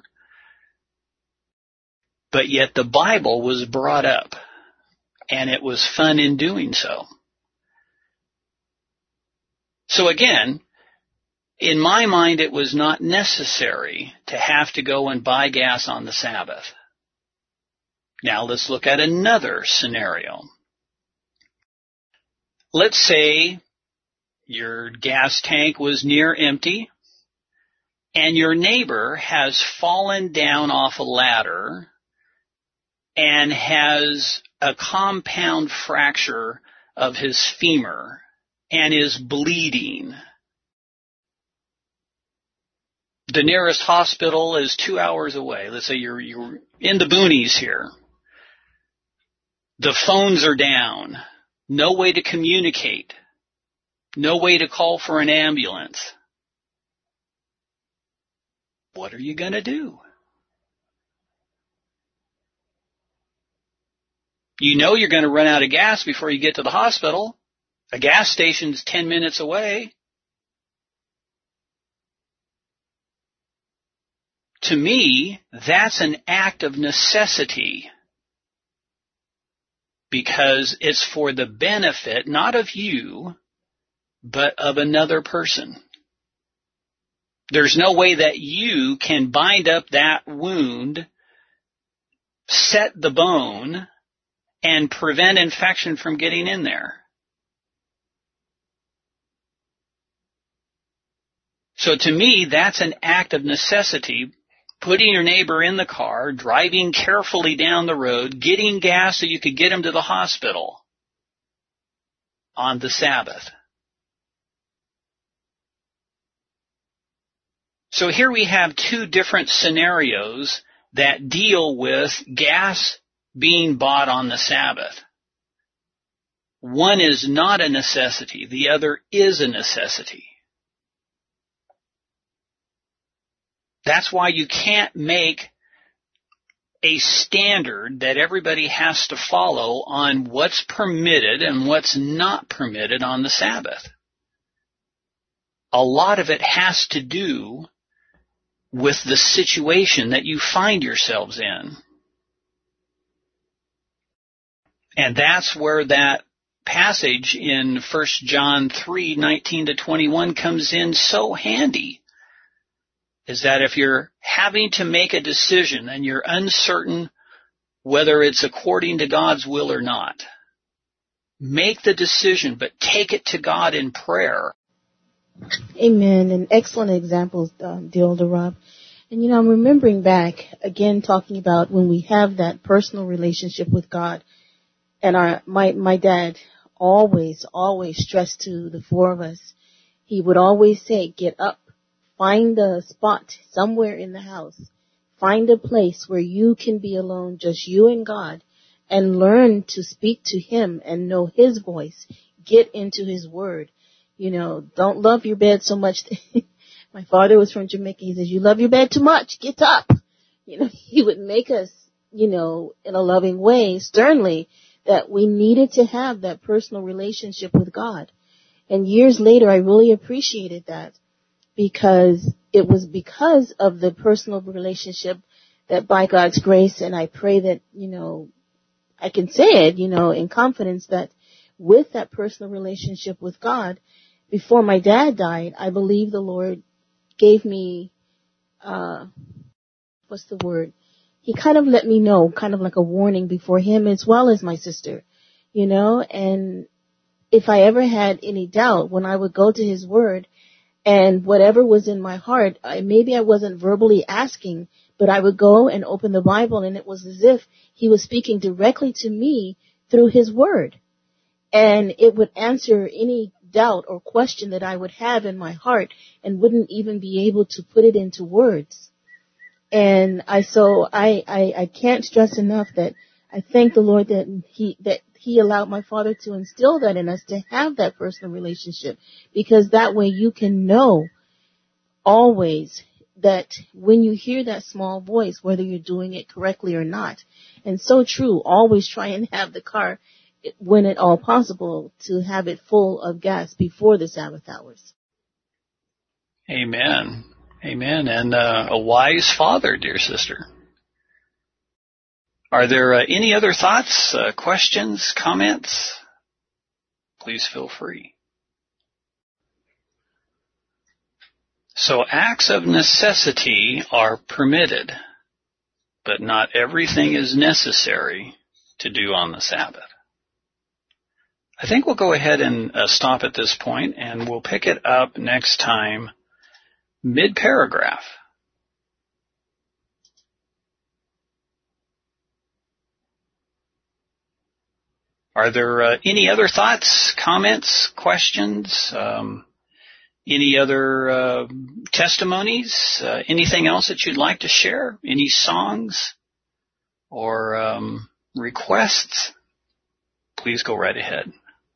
But yet the Bible was brought up. And it was fun in doing so. So again, in my mind, it was not necessary to have to go and buy gas on the Sabbath. Now let's look at another scenario. Let's say your gas tank was near empty, and your neighbor has fallen down off a ladder and has a compound fracture of his femur and is bleeding. The nearest hospital is two hours away. Let's say you're, you're in the boonies here. The phones are down. No way to communicate. No way to call for an ambulance. What are you going to do? You know you're going to run out of gas before you get to the hospital. A gas station's ten minutes away. To me, that's an act of necessity because it's for the benefit, not of you, but of another person. There's no way that you can bind up that wound, set the bone, and prevent infection from getting in there. So to me, that's an act of necessity. Putting your neighbor in the car, driving carefully down the road, getting gas so you could get him to the hospital on the Sabbath. So here we have two different scenarios that deal with gas being bought on the Sabbath. One is not a necessity. The other is a necessity. That's why you can't make a standard that everybody has to follow on what's permitted and what's not permitted on the Sabbath. A lot of it has to do with the situation that you find yourselves in. And that's where that passage in First John three nineteen to twenty-one comes in so handy. Is that if you're having to make a decision and you're uncertain whether it's according to God's will or not, make the decision, but take it to God in prayer. Amen. And excellent examples, um, the older Rob. And, you know, I'm remembering back, again, talking about when we have that personal relationship with God. And our my, my dad always, always stressed to the four of us, he would always say, get up. Find a spot somewhere in the house. Find a place where you can be alone, just you and God, and learn to speak to Him and know His voice. Get into His Word. You know, don't love your bed so much. My father was from Jamaica. He says, you love your bed too much. Get up. You know, he would make us, you know, in a loving way, sternly, that we needed to have that personal relationship with God. And years later, I really appreciated that. Because it was because of the personal relationship that by God's grace, and I pray that, you know, I can say it, you know, in confidence that with that personal relationship with God, before my dad died, I believe the Lord gave me, uh, what's the word? He kind of let me know, kind of like a warning before him as well as my sister, you know, and if I ever had any doubt, when I would go to His Word, and whatever was in my heart, I, maybe I wasn't verbally asking, but I would go and open the Bible, and it was as if He was speaking directly to me through His Word. And it would answer any doubt or question that I would have in my heart and wouldn't even be able to put it into words. And I, so I, I, I can't stress enough that I thank the Lord that He, that He allowed my father to instill that in us, to have that personal relationship, because that way you can know always that when you hear that small voice, whether you're doing it correctly or not. And so true, always try and have the car, when at all possible, to have it full of gas before the Sabbath hours. Amen. Amen. And uh, a wise father, dear sister. Are there uh, any other thoughts, uh, questions, comments? Please feel free. So acts of necessity are permitted, but not everything is necessary to do on the Sabbath. I think we'll go ahead and uh, stop at this point, and we'll pick it up next time, mid-paragraph. Are there uh, any other thoughts, comments, questions, um, any other uh, testimonies, uh, anything else that you'd like to share, any songs or um, requests? Please go right ahead.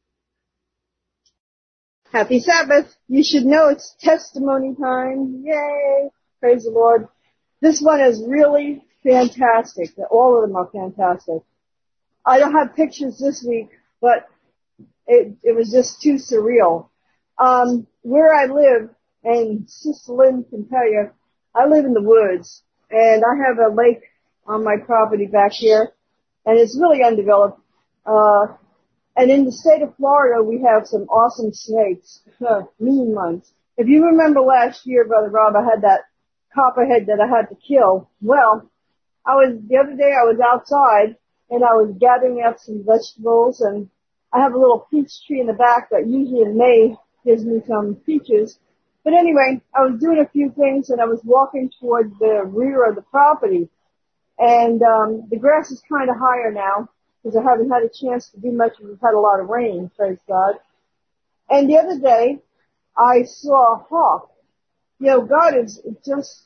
Happy Sabbath. You should know it's testimony time. Yay. Praise the Lord. This one is really fantastic. All of them are fantastic. I don't have pictures this week, but it, it was just too surreal. Um, where I live, and Sister Lynn can tell you, I live in the woods, and I have a lake on my property back here, and it's really undeveloped. Uh, and in the state of Florida, we have some awesome snakes, mean ones. If you remember last year, Brother Rob, I had that copperhead that I had to kill. Well, I was, the other day I was outside and I was gathering up some vegetables, and I have a little peach tree in the back that usually in May gives me some peaches. But anyway, I was doing a few things and I was walking toward the rear of the property. And um, the grass is kind of higher now because I haven't had a chance to do much. We've had a lot of rain, praise God. And the other day, I saw a hawk. You know, God is just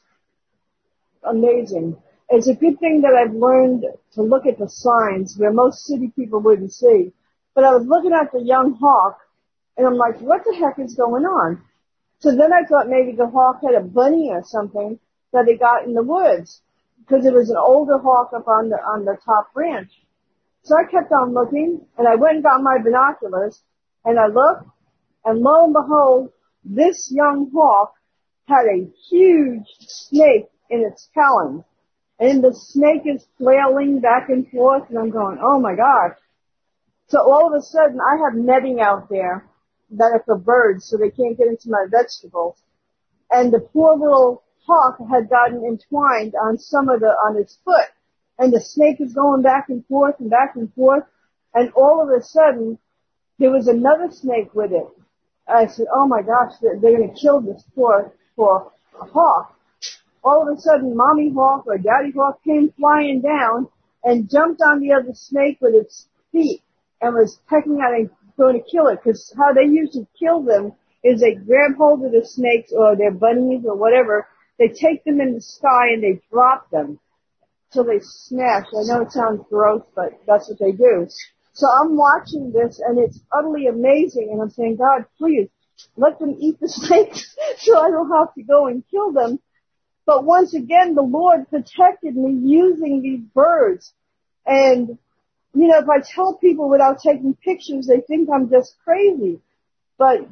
amazing. It's a good thing that I've learned to look at the signs where most city people wouldn't see. But I was looking at the young hawk, and I'm like, what the heck is going on? So then I thought maybe the hawk had a bunny or something that they got in the woods, because it was an older hawk up on the on the top branch. So I kept on looking, and I went and got my binoculars, and I looked, and lo and behold, this young hawk had a huge snake in its talons. And the snake is flailing back and forth, and I'm going, oh my gosh. So all of a sudden, I have netting out there that are for birds, so they can't get into my vegetables. And the poor little hawk had gotten entwined on some of the, on its foot. And the snake is going back and forth and back and forth. And all of a sudden, there was another snake with it. I said, oh my gosh, they're, they're going to kill this poor, poor hawk. All of a sudden, Mommy Hawk or Daddy Hawk came flying down and jumped on the other snake with its feet and was pecking at it, going to kill it. Because how they usually kill them is they grab hold of the snakes or their bunnies or whatever. They take them in the sky and they drop them till they smash. I know it sounds gross, but that's what they do. So I'm watching this, and it's utterly amazing. And I'm saying, God, please let them eat the snakes so I don't have to go and kill them. But once again, the Lord protected me using these birds. And, you know, if I tell people without taking pictures, they think I'm just crazy. But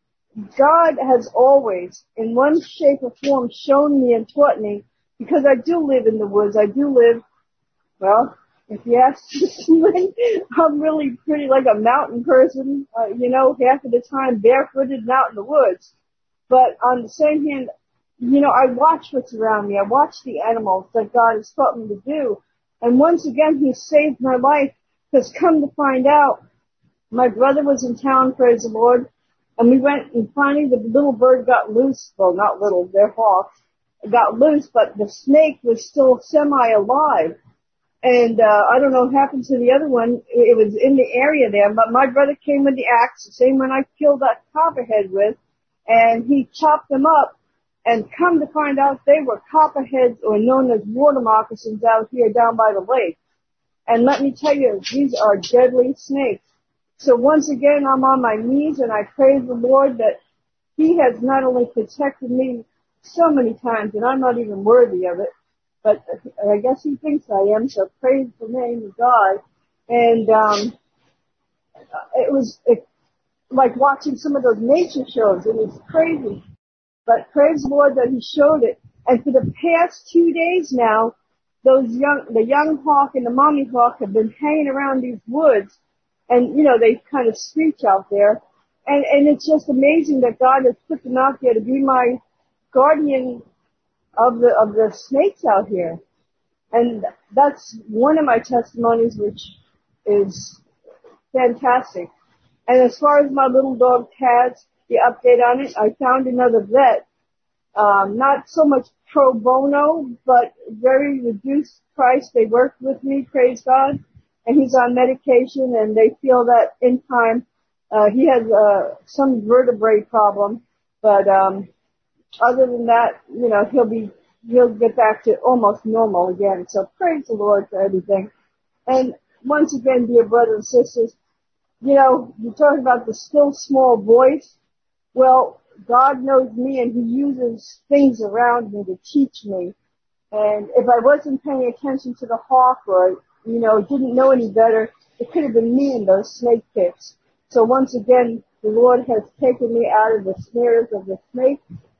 God has always, in one shape or form, shown me and taught me, because I do live in the woods. I do live, well, if you ask me, I'm really pretty like a mountain person, uh, you know, half of the time barefooted and out in the woods. But on the same hand, you know, I watch what's around me. I watch the animals that God has taught me to do. And once again, He saved my life, because come to find out, my brother was in town, praise the Lord, and we went, and finally the little bird got loose. Well, not little, they're hawks. It got loose, but the snake was still semi-alive. And uh I don't know what happened to the other one. It was in the area there, but my brother came with the axe, the same one I killed that copperhead with, and he chopped them up. And come to find out, they were copperheads, or known as water moccasins, out here down by the lake. And let me tell you, these are deadly snakes. So once again, I'm on my knees, and I praise the Lord that He has not only protected me so many times, and I'm not even worthy of it, but I guess He thinks I am, so praise the name of God. And um it was it, like watching some of those nature shows. It was crazy. But praise the Lord that He showed it. And for the past two days now, those young, the young hawk and the mommy hawk have been hanging around these woods. And, you know, they kind of screech out there. And, and it's just amazing that God has put them out there to be my guardian of the, of the snakes out here. And that's one of my testimonies, which is fantastic. And as far as my little dog Taz, the update on it, I found another vet, um, not so much pro bono, but very reduced price. They worked with me, praise God, and he's on medication, and they feel that in time, uh, he has, uh, some vertebrae problem, but, um, other than that, you know, he'll be, he'll get back to almost normal again. So praise the Lord for everything. And once again, dear brothers and sisters, you know, you talk about the still small voice. Well, God knows me, and He uses things around me to teach me. And if I wasn't paying attention to the hawk, or, you know, didn't know any better, it could have been me in those snake pits. So once again, the Lord has taken me out of the snares of the snake.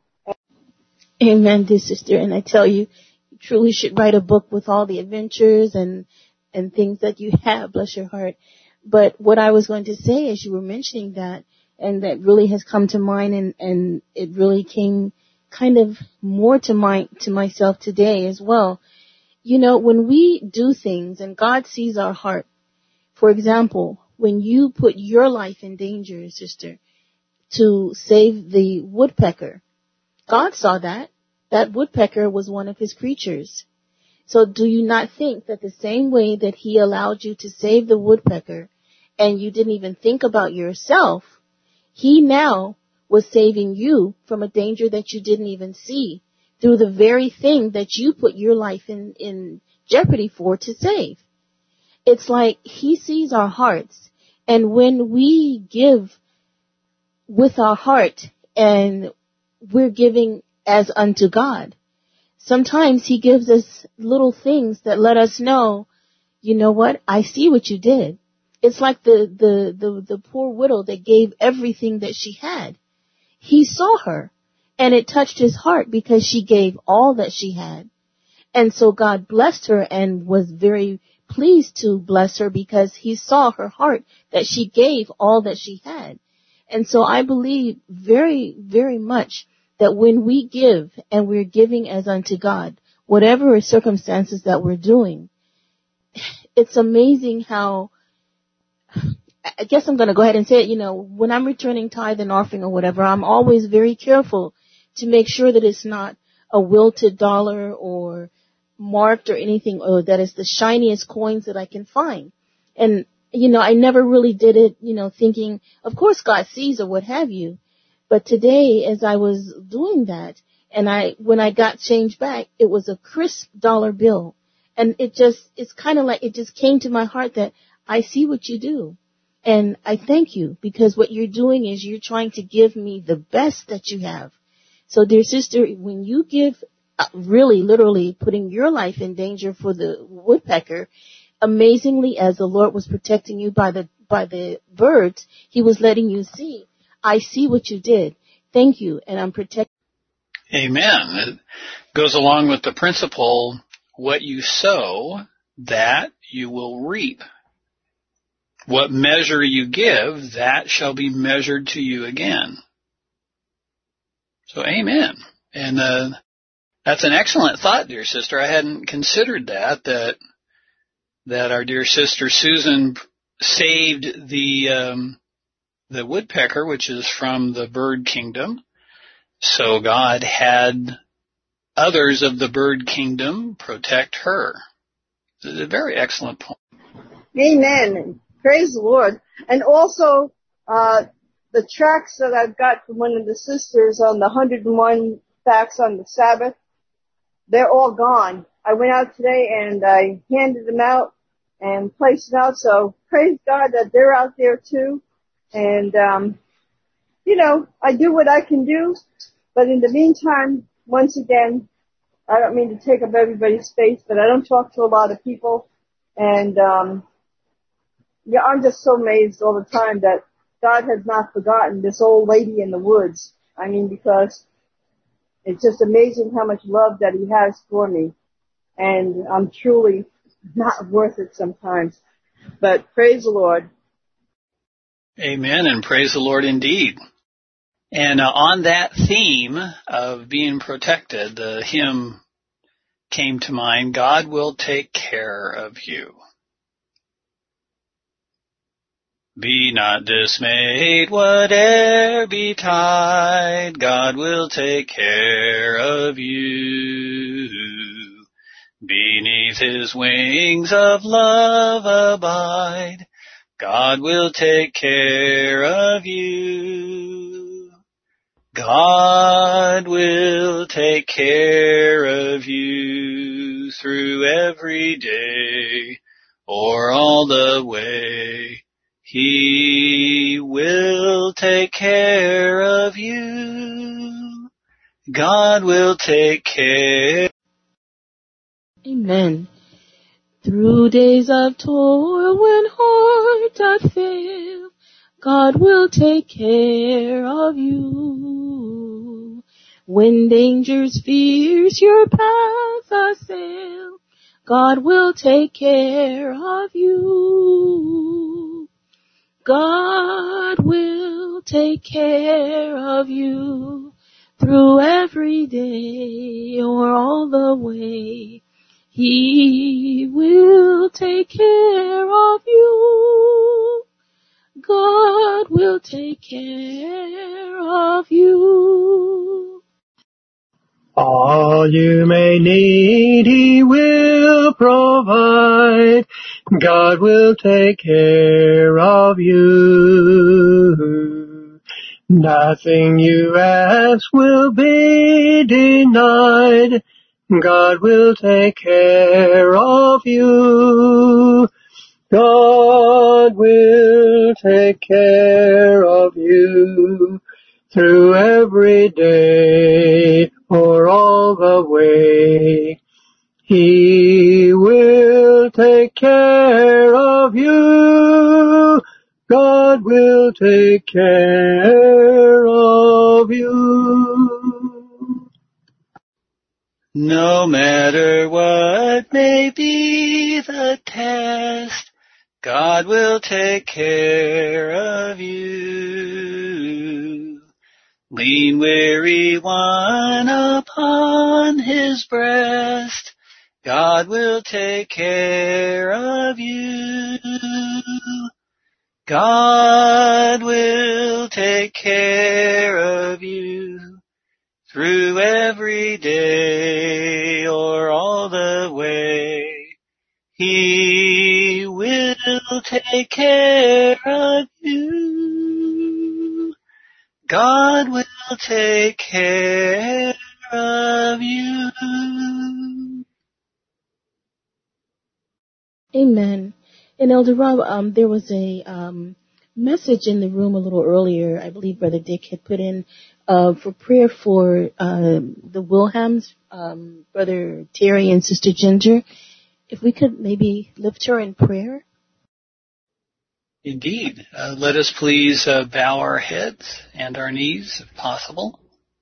Amen, dear sister. And I tell you, you truly should write a book with all the adventures and, and things that you have. Bless your heart. But what I was going to say, as you were mentioning that, and that really has come to mind, and, and it really came kind of more to my, to myself today as well. You know, when we do things and God sees our heart, for example, when you put your life in danger, sister, to save the woodpecker, God saw that. That woodpecker was one of his creatures. So do you not think that the same way that he allowed you to save the woodpecker and you didn't even think about yourself, he now was saving you from a danger that you didn't even see through the very thing that you put your life in, in jeopardy for to save. It's like he sees our hearts, and when we give with our heart and we're giving as unto God, sometimes he gives us little things that let us know, you know what, I see what you did. It's like the, the, the, the poor widow that gave everything that she had. He saw her, and it touched his heart because she gave all that she had. And so God blessed her and was very pleased to bless her because he saw her heart, that she gave all that she had. And so I believe very, very much that when we give and we're giving as unto God, whatever circumstances that we're doing, it's amazing how, I guess I'm going to go ahead and say it, you know, when I'm returning tithe and offering or whatever, I'm always very careful to make sure that it's not a wilted dollar or marked or anything, or that it's the shiniest coins that I can find. And, you know, I never really did it, you know, thinking, of course God sees or what have you. But today, as I was doing that, and I, when I got change back, it was a crisp dollar bill. And it just, it's kind of like, it just came to my heart that I see what you do. And I thank you, because what you're doing is you're trying to give me the best that you have. So dear sister, when you give, uh, really literally putting your life in danger for the woodpecker, amazingly, as the Lord was protecting you by the, by the birds, he was letting you see, I see what you did. Thank you. And I'm protecting. Amen. It goes along with the principle, what you sow, that you will reap. What measure you give, that shall be measured to you again. So amen. And uh, that's an excellent thought, dear sister. I hadn't considered that, that that our dear sister Susan saved the um, the woodpecker, which is from the bird kingdom. So God had others of the bird kingdom protect her. It's a very excellent point. Amen. Praise the Lord. And also, uh, the tracts that I've got from one of the sisters on the one hundred one facts on the Sabbath, they're all gone. I went out today and I handed them out and placed them out. So praise God that they're out there too. And, um, you know, I do what I can do. But in the meantime, once again, I don't mean to take up everybody's space, but I don't talk to a lot of people. And, um, yeah, I'm just so amazed all the time that God has not forgotten this old lady in the woods. I mean, because it's just amazing how much love that he has for me. And I'm truly not worth it sometimes. But praise the Lord. Amen, and praise the Lord indeed. And uh, on that theme of being protected, the hymn came to mind, God will take care of you. Be not dismayed, whate'er betide, God will take care of you. Beneath his wings of love abide, God will take care of you. God will take care of you through every day or all the way. He will take care of you. God will take care. Amen. Through days of toil when heart doth fail, God will take care of you. When dangers fierce your path assail, God will take care of you. God will take care of you through every day or all the way. He will take care of you. God will take care of you. All you may need, He will provide. God will take care of you. Nothing you ask will be denied. God will take care of you. God will take care of you through every day or all the way. He will take care of you. God will take care of you. No matter what may be the test, God will take care of you. Lean weary one upon His breast, God will take care of you. God will take care of you through every day or all the way. He will take care of you. God will take care of you. Amen. And Elder Rob, um, there was a um, message in the room a little earlier. I believe Brother Dick had put in uh, for prayer for uh, the Wilhelms, um, Brother Terry and Sister Ginger. If we could maybe lift her in prayer. Indeed. Uh, let us please uh, bow our heads and our knees, if possible.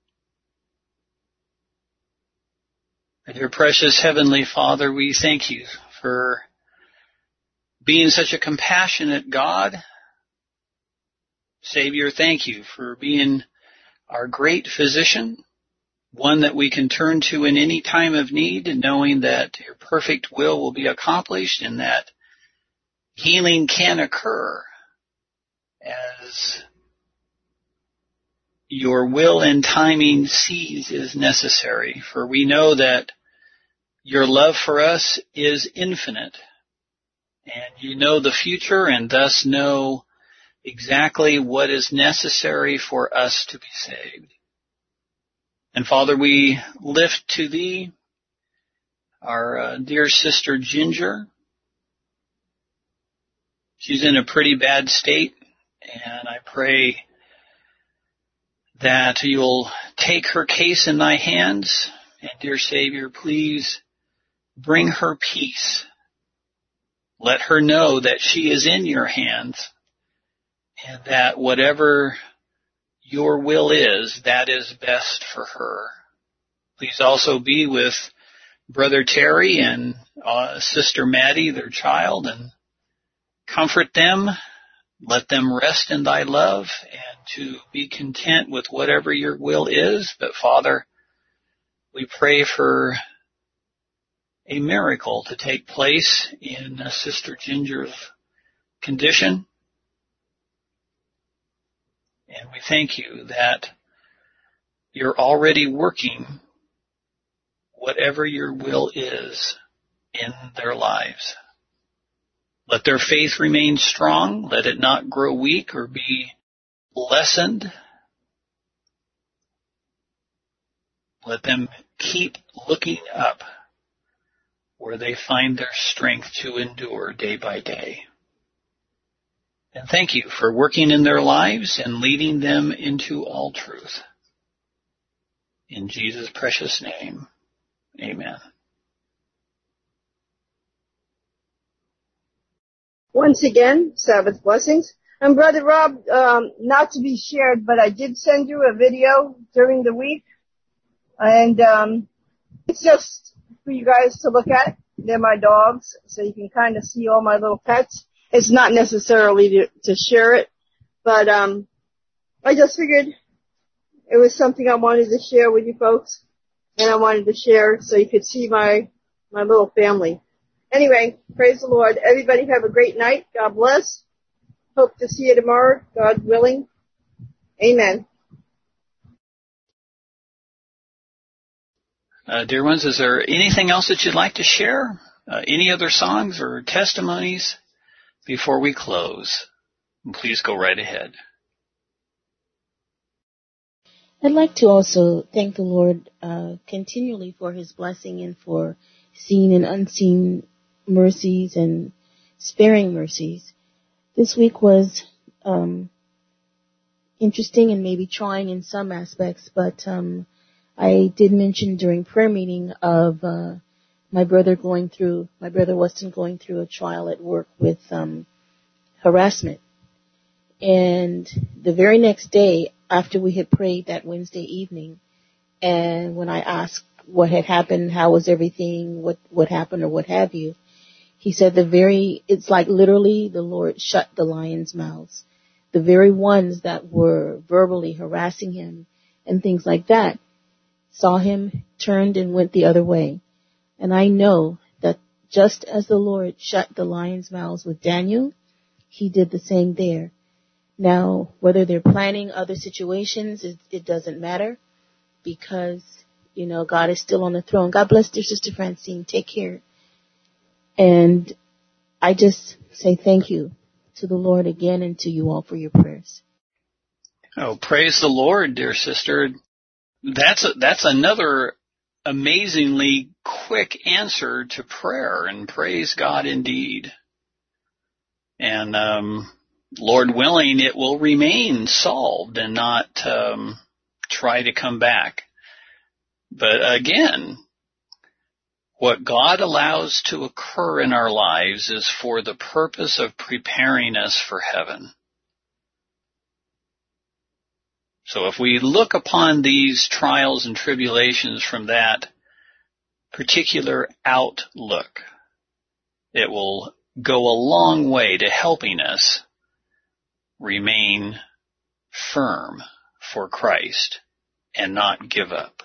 Dear precious Heavenly Father, we thank you for being such a compassionate God. Savior, thank you for being our great physician, one that we can turn to in any time of need, knowing that your perfect will will be accomplished and that healing can occur as your will and timing sees is necessary. For we know that your love for us is infinite, and you know the future and thus know exactly what is necessary for us to be saved. And Father, we lift to thee our uh, dear sister Ginger. She's in a pretty bad state, and I pray that you'll take her case in thy hands, and dear Savior, please bring her peace. Let her know that she is in your hands, and that whatever your will is, that is best for her. Please also be with Brother Terry and uh, Sister Maddie, their child, and comfort them. Let them rest in thy love and to be content with whatever your will is. But Father, we pray for a miracle to take place in uh, Sister Ginger's condition. And we thank you that you're already working whatever your will is in their lives. Let their faith remain strong. Let it not grow weak or be lessened. Let them keep looking up where they find their strength to endure day by day. And thank you for working in their lives and leading them into all truth. In Jesus' precious name, amen. Once again, Sabbath blessings. And Brother Rob, um, not to be shared, but I did send you a video during the week. And um, it's just for you guys to look at. They're my dogs, so you can kind of see all my little pets. It's not necessarily to, to share it, but um, I just figured it was something I wanted to share with you folks, and I wanted to share so you could see my, my little family. Anyway, praise the Lord. Everybody have a great night. God bless. Hope to see you tomorrow, God willing. Amen. Uh, dear ones, is there anything else that you'd like to share? Uh, any other songs or testimonies before we close? Please go right ahead. I'd like to also thank the Lord uh, continually for his blessing and for seen and unseen mercies and sparing mercies. This week was um, interesting and maybe trying in some aspects, but um, I did mention during prayer meeting of uh, my brother going through, my brother Weston going through a trial at work with um, harassment. And the very next day, after we had prayed that Wednesday evening, and when I asked what had happened, how was everything, what, what happened or what have you, he said the very, it's like literally the Lord shut the lions' mouths. The very ones that were verbally harassing him and things like that saw him, turned and went the other way. And I know that just as the Lord shut the lions' mouths with Daniel, he did the same there. Now, whether they're planning other situations, it, it doesn't matter because, you know, God is still on the throne. God bless dear Sister Francine. Take care. And I just say thank you to the Lord again and to you all for your prayers. Oh, praise the Lord, dear sister. That's a, that's another amazingly quick answer to prayer, and praise God indeed. And um, Lord willing, it will remain solved and not um, try to come back. But again, what God allows to occur in our lives is for the purpose of preparing us for heaven. So if we look upon these trials and tribulations from that particular outlook, it will go a long way to helping us remain firm for Christ and not give up.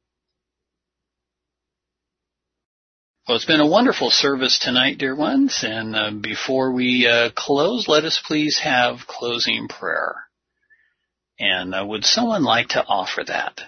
Well, it's been a wonderful service tonight, dear ones, and uh, before we uh, close, let us please have closing prayer. And uh, would someone like to offer that?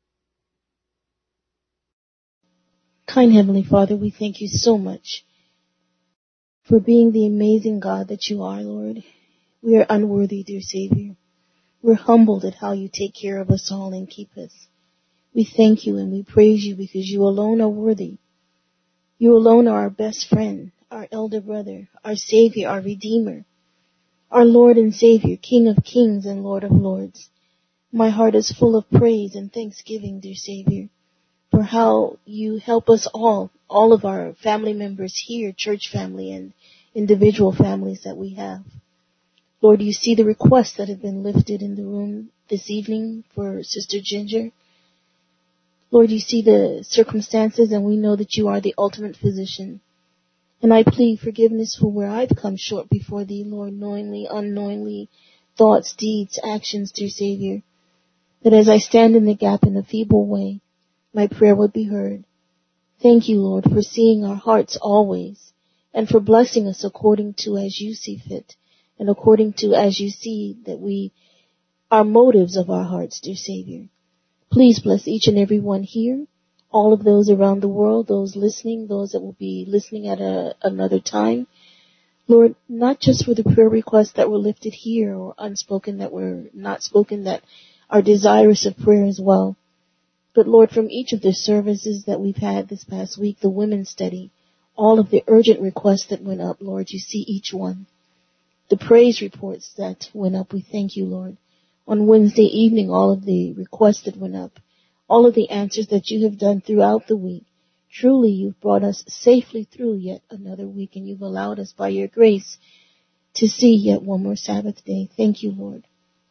Kind Heavenly Father, we thank you so much for being the amazing God that you are, Lord. We are unworthy, dear Savior. We're humbled at how you take care of us all and keep us. We thank you and we praise you because you alone are worthy. You alone are our best friend, our elder brother, our Savior, our Redeemer, our Lord and Savior, King of kings and Lord of lords. My heart is full of praise and thanksgiving, dear Savior, for how you help us all, all of our family members here, church family and individual families that we have. Lord, you see the requests that have been lifted in the room this evening for Sister Ginger. Lord, you see the circumstances and we know that you are the ultimate physician. And I plead forgiveness for where I've come short before thee, Lord, knowingly, unknowingly, thoughts, deeds, actions, dear Savior, that as I stand in the gap in a feeble way, my prayer would be heard. Thank you, Lord, for seeing our hearts always and for blessing us according to as you see fit and according to as you see that we, our motives of our hearts, dear Savior. Please bless each and every one here, all of those around the world, those listening, those that will be listening at a, another time. Lord, not just for the prayer requests that were lifted here or unspoken that were not spoken that are desirous of prayer as well. But Lord, from each of the services that we've had this past week, the women's study, all of the urgent requests that went up, Lord, you see each one. The praise reports that went up, we thank you, Lord. On Wednesday evening, all of the requests that went up, all of the answers that you have done throughout the week. Truly, you've brought us safely through yet another week, and you've allowed us by your grace to see yet one more Sabbath day. Thank you, Lord.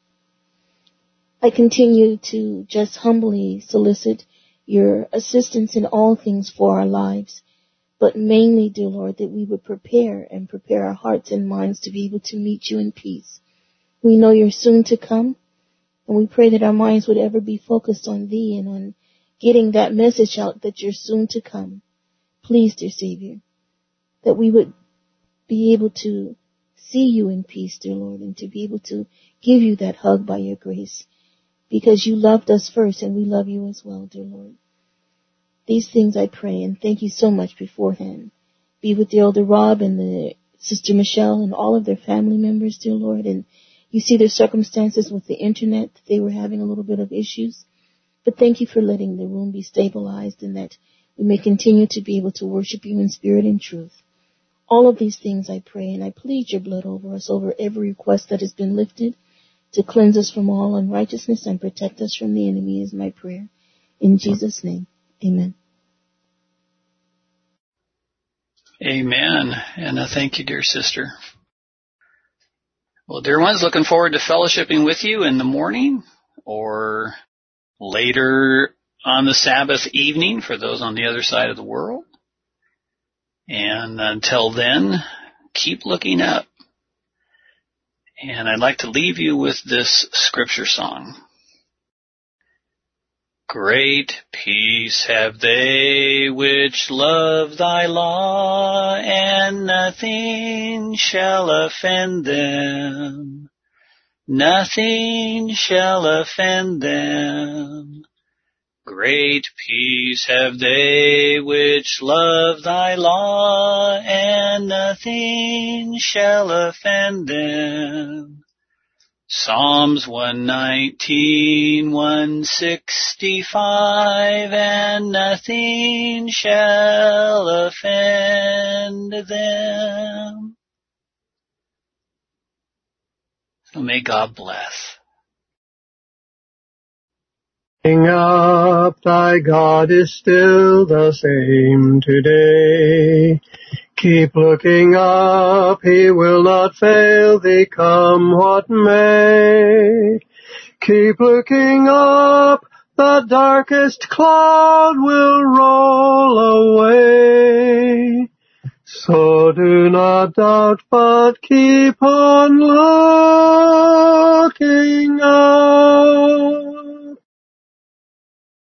I continue to just humbly solicit your assistance in all things for our lives, but mainly, dear Lord, that we would prepare and prepare our hearts and minds to be able to meet you in peace. We know you're soon to come, And we pray that our minds would ever be focused on Thee and on getting that message out that You're soon to come. Please, dear Savior, that we would be able to see You in peace, dear Lord, and to be able to give You that hug by Your grace, because You loved us first and we love You as well, dear Lord. These things I pray, and thank You so much beforehand. Be with the Elder Rob and the Sister Michelle and all of their family members, dear Lord, and You see their circumstances with the internet. They were having a little bit of issues. But thank You for letting the room be stabilized and that we may continue to be able to worship You in spirit and truth. All of these things I pray, and I plead Your blood over us, over every request that has been lifted, to cleanse us from all unrighteousness and protect us from the enemy is my prayer. In Jesus' name, amen. Amen. And uh, thank you, dear sister. Well, dear ones, looking forward to fellowshipping with you in the morning or later on the Sabbath evening for those on the other side of the world. And until then, keep looking up. And I'd like to leave you with this scripture song. Great peace have they which love Thy law, and nothing shall offend them. Nothing shall offend them. Great peace have they which love Thy law, and nothing shall offend them. Psalms one nineteen, one sixty-five, and nothing shall offend them. So may God bless. Looking up, Thy God is still the same today. Keep looking up, He will not fail thee, come what may. Keep looking up, the darkest cloud will roll away. So do not doubt, but keep on looking up.